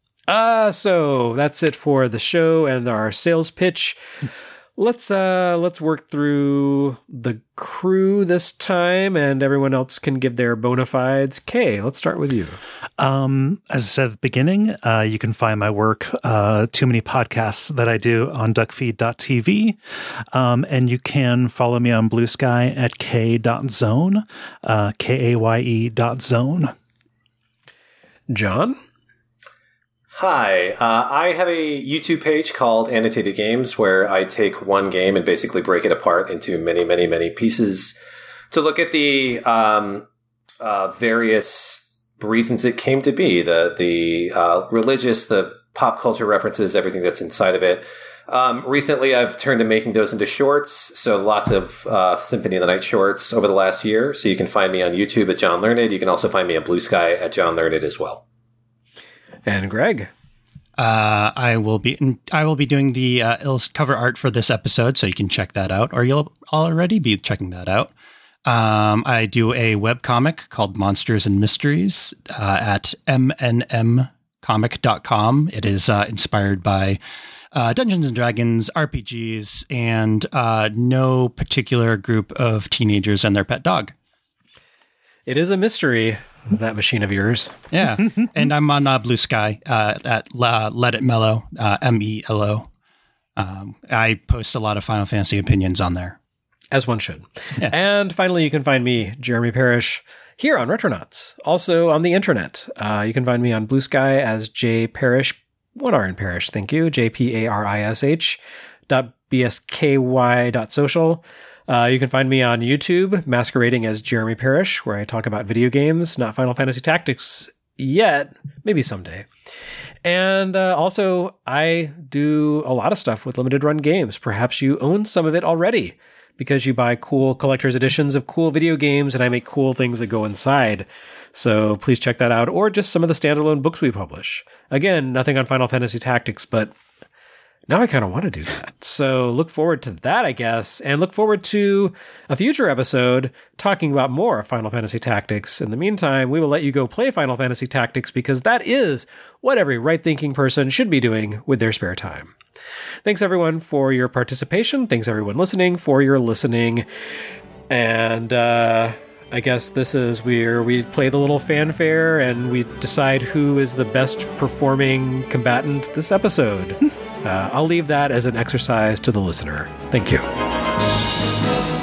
So that's it for the show and our sales pitch. Let's work through the crew this time, and everyone else can give their bona fides. Kay, let's start with you. As I said at the beginning, you can find my work, too many podcasts that I do on duckfeed.tv. And you can follow me on Blue Sky at k.zone, KAYE.zone. John? Hi, I have a YouTube page called Annotated Games where I take one game and basically break it apart into many, many, many pieces to look at the various reasons it came to be, the religious, the pop culture references, everything that's inside of it. Recently, I've turned to making those into shorts, so lots of Symphony of the Night shorts over the last year. So you can find me on YouTube at John Learned. You can also find me on Blue Sky at John Learned as well. And Greg? I will be doing the cover art for this episode, so you can check that out, or you'll already be checking that out. I do a webcomic called Monsters and Mysteries at mnmcomic.com. It is inspired by Dungeons and Dragons, RPGs, and no particular group of teenagers and their pet dog. It is a mystery, that machine of yours. Yeah. And I'm on Blue Sky at Let It Mellow, MELO. I post a lot of Final Fantasy opinions on there. As one should. Yeah. And finally, you can find me, Jeremy Parish, here on Retronauts. Also on the internet. You can find me on Blue Sky as J Parish, one R in Parish, thank you, JPARISH.bsky.social. You can find me on YouTube, masquerading as Jeremy Parish, where I talk about video games, not Final Fantasy Tactics yet, maybe someday. And also, I do a lot of stuff with limited run games. Perhaps you own some of it already, because you buy cool collector's editions of cool video games, and I make cool things that go inside. So please check that out, or just some of the standalone books we publish. Again, nothing on Final Fantasy Tactics, but now I kind of want to do that. So look forward to that, I guess, and look forward to a future episode talking about more Final Fantasy Tactics. In the meantime, we will let you go play Final Fantasy Tactics, because that is what every right-thinking person should be doing with their spare time. Thanks, everyone, for your participation. Thanks, everyone listening, for your listening. And I guess this is where we play the little fanfare and we decide who is the best performing combatant this episode. I'll leave that as an exercise to the listener. Thank you.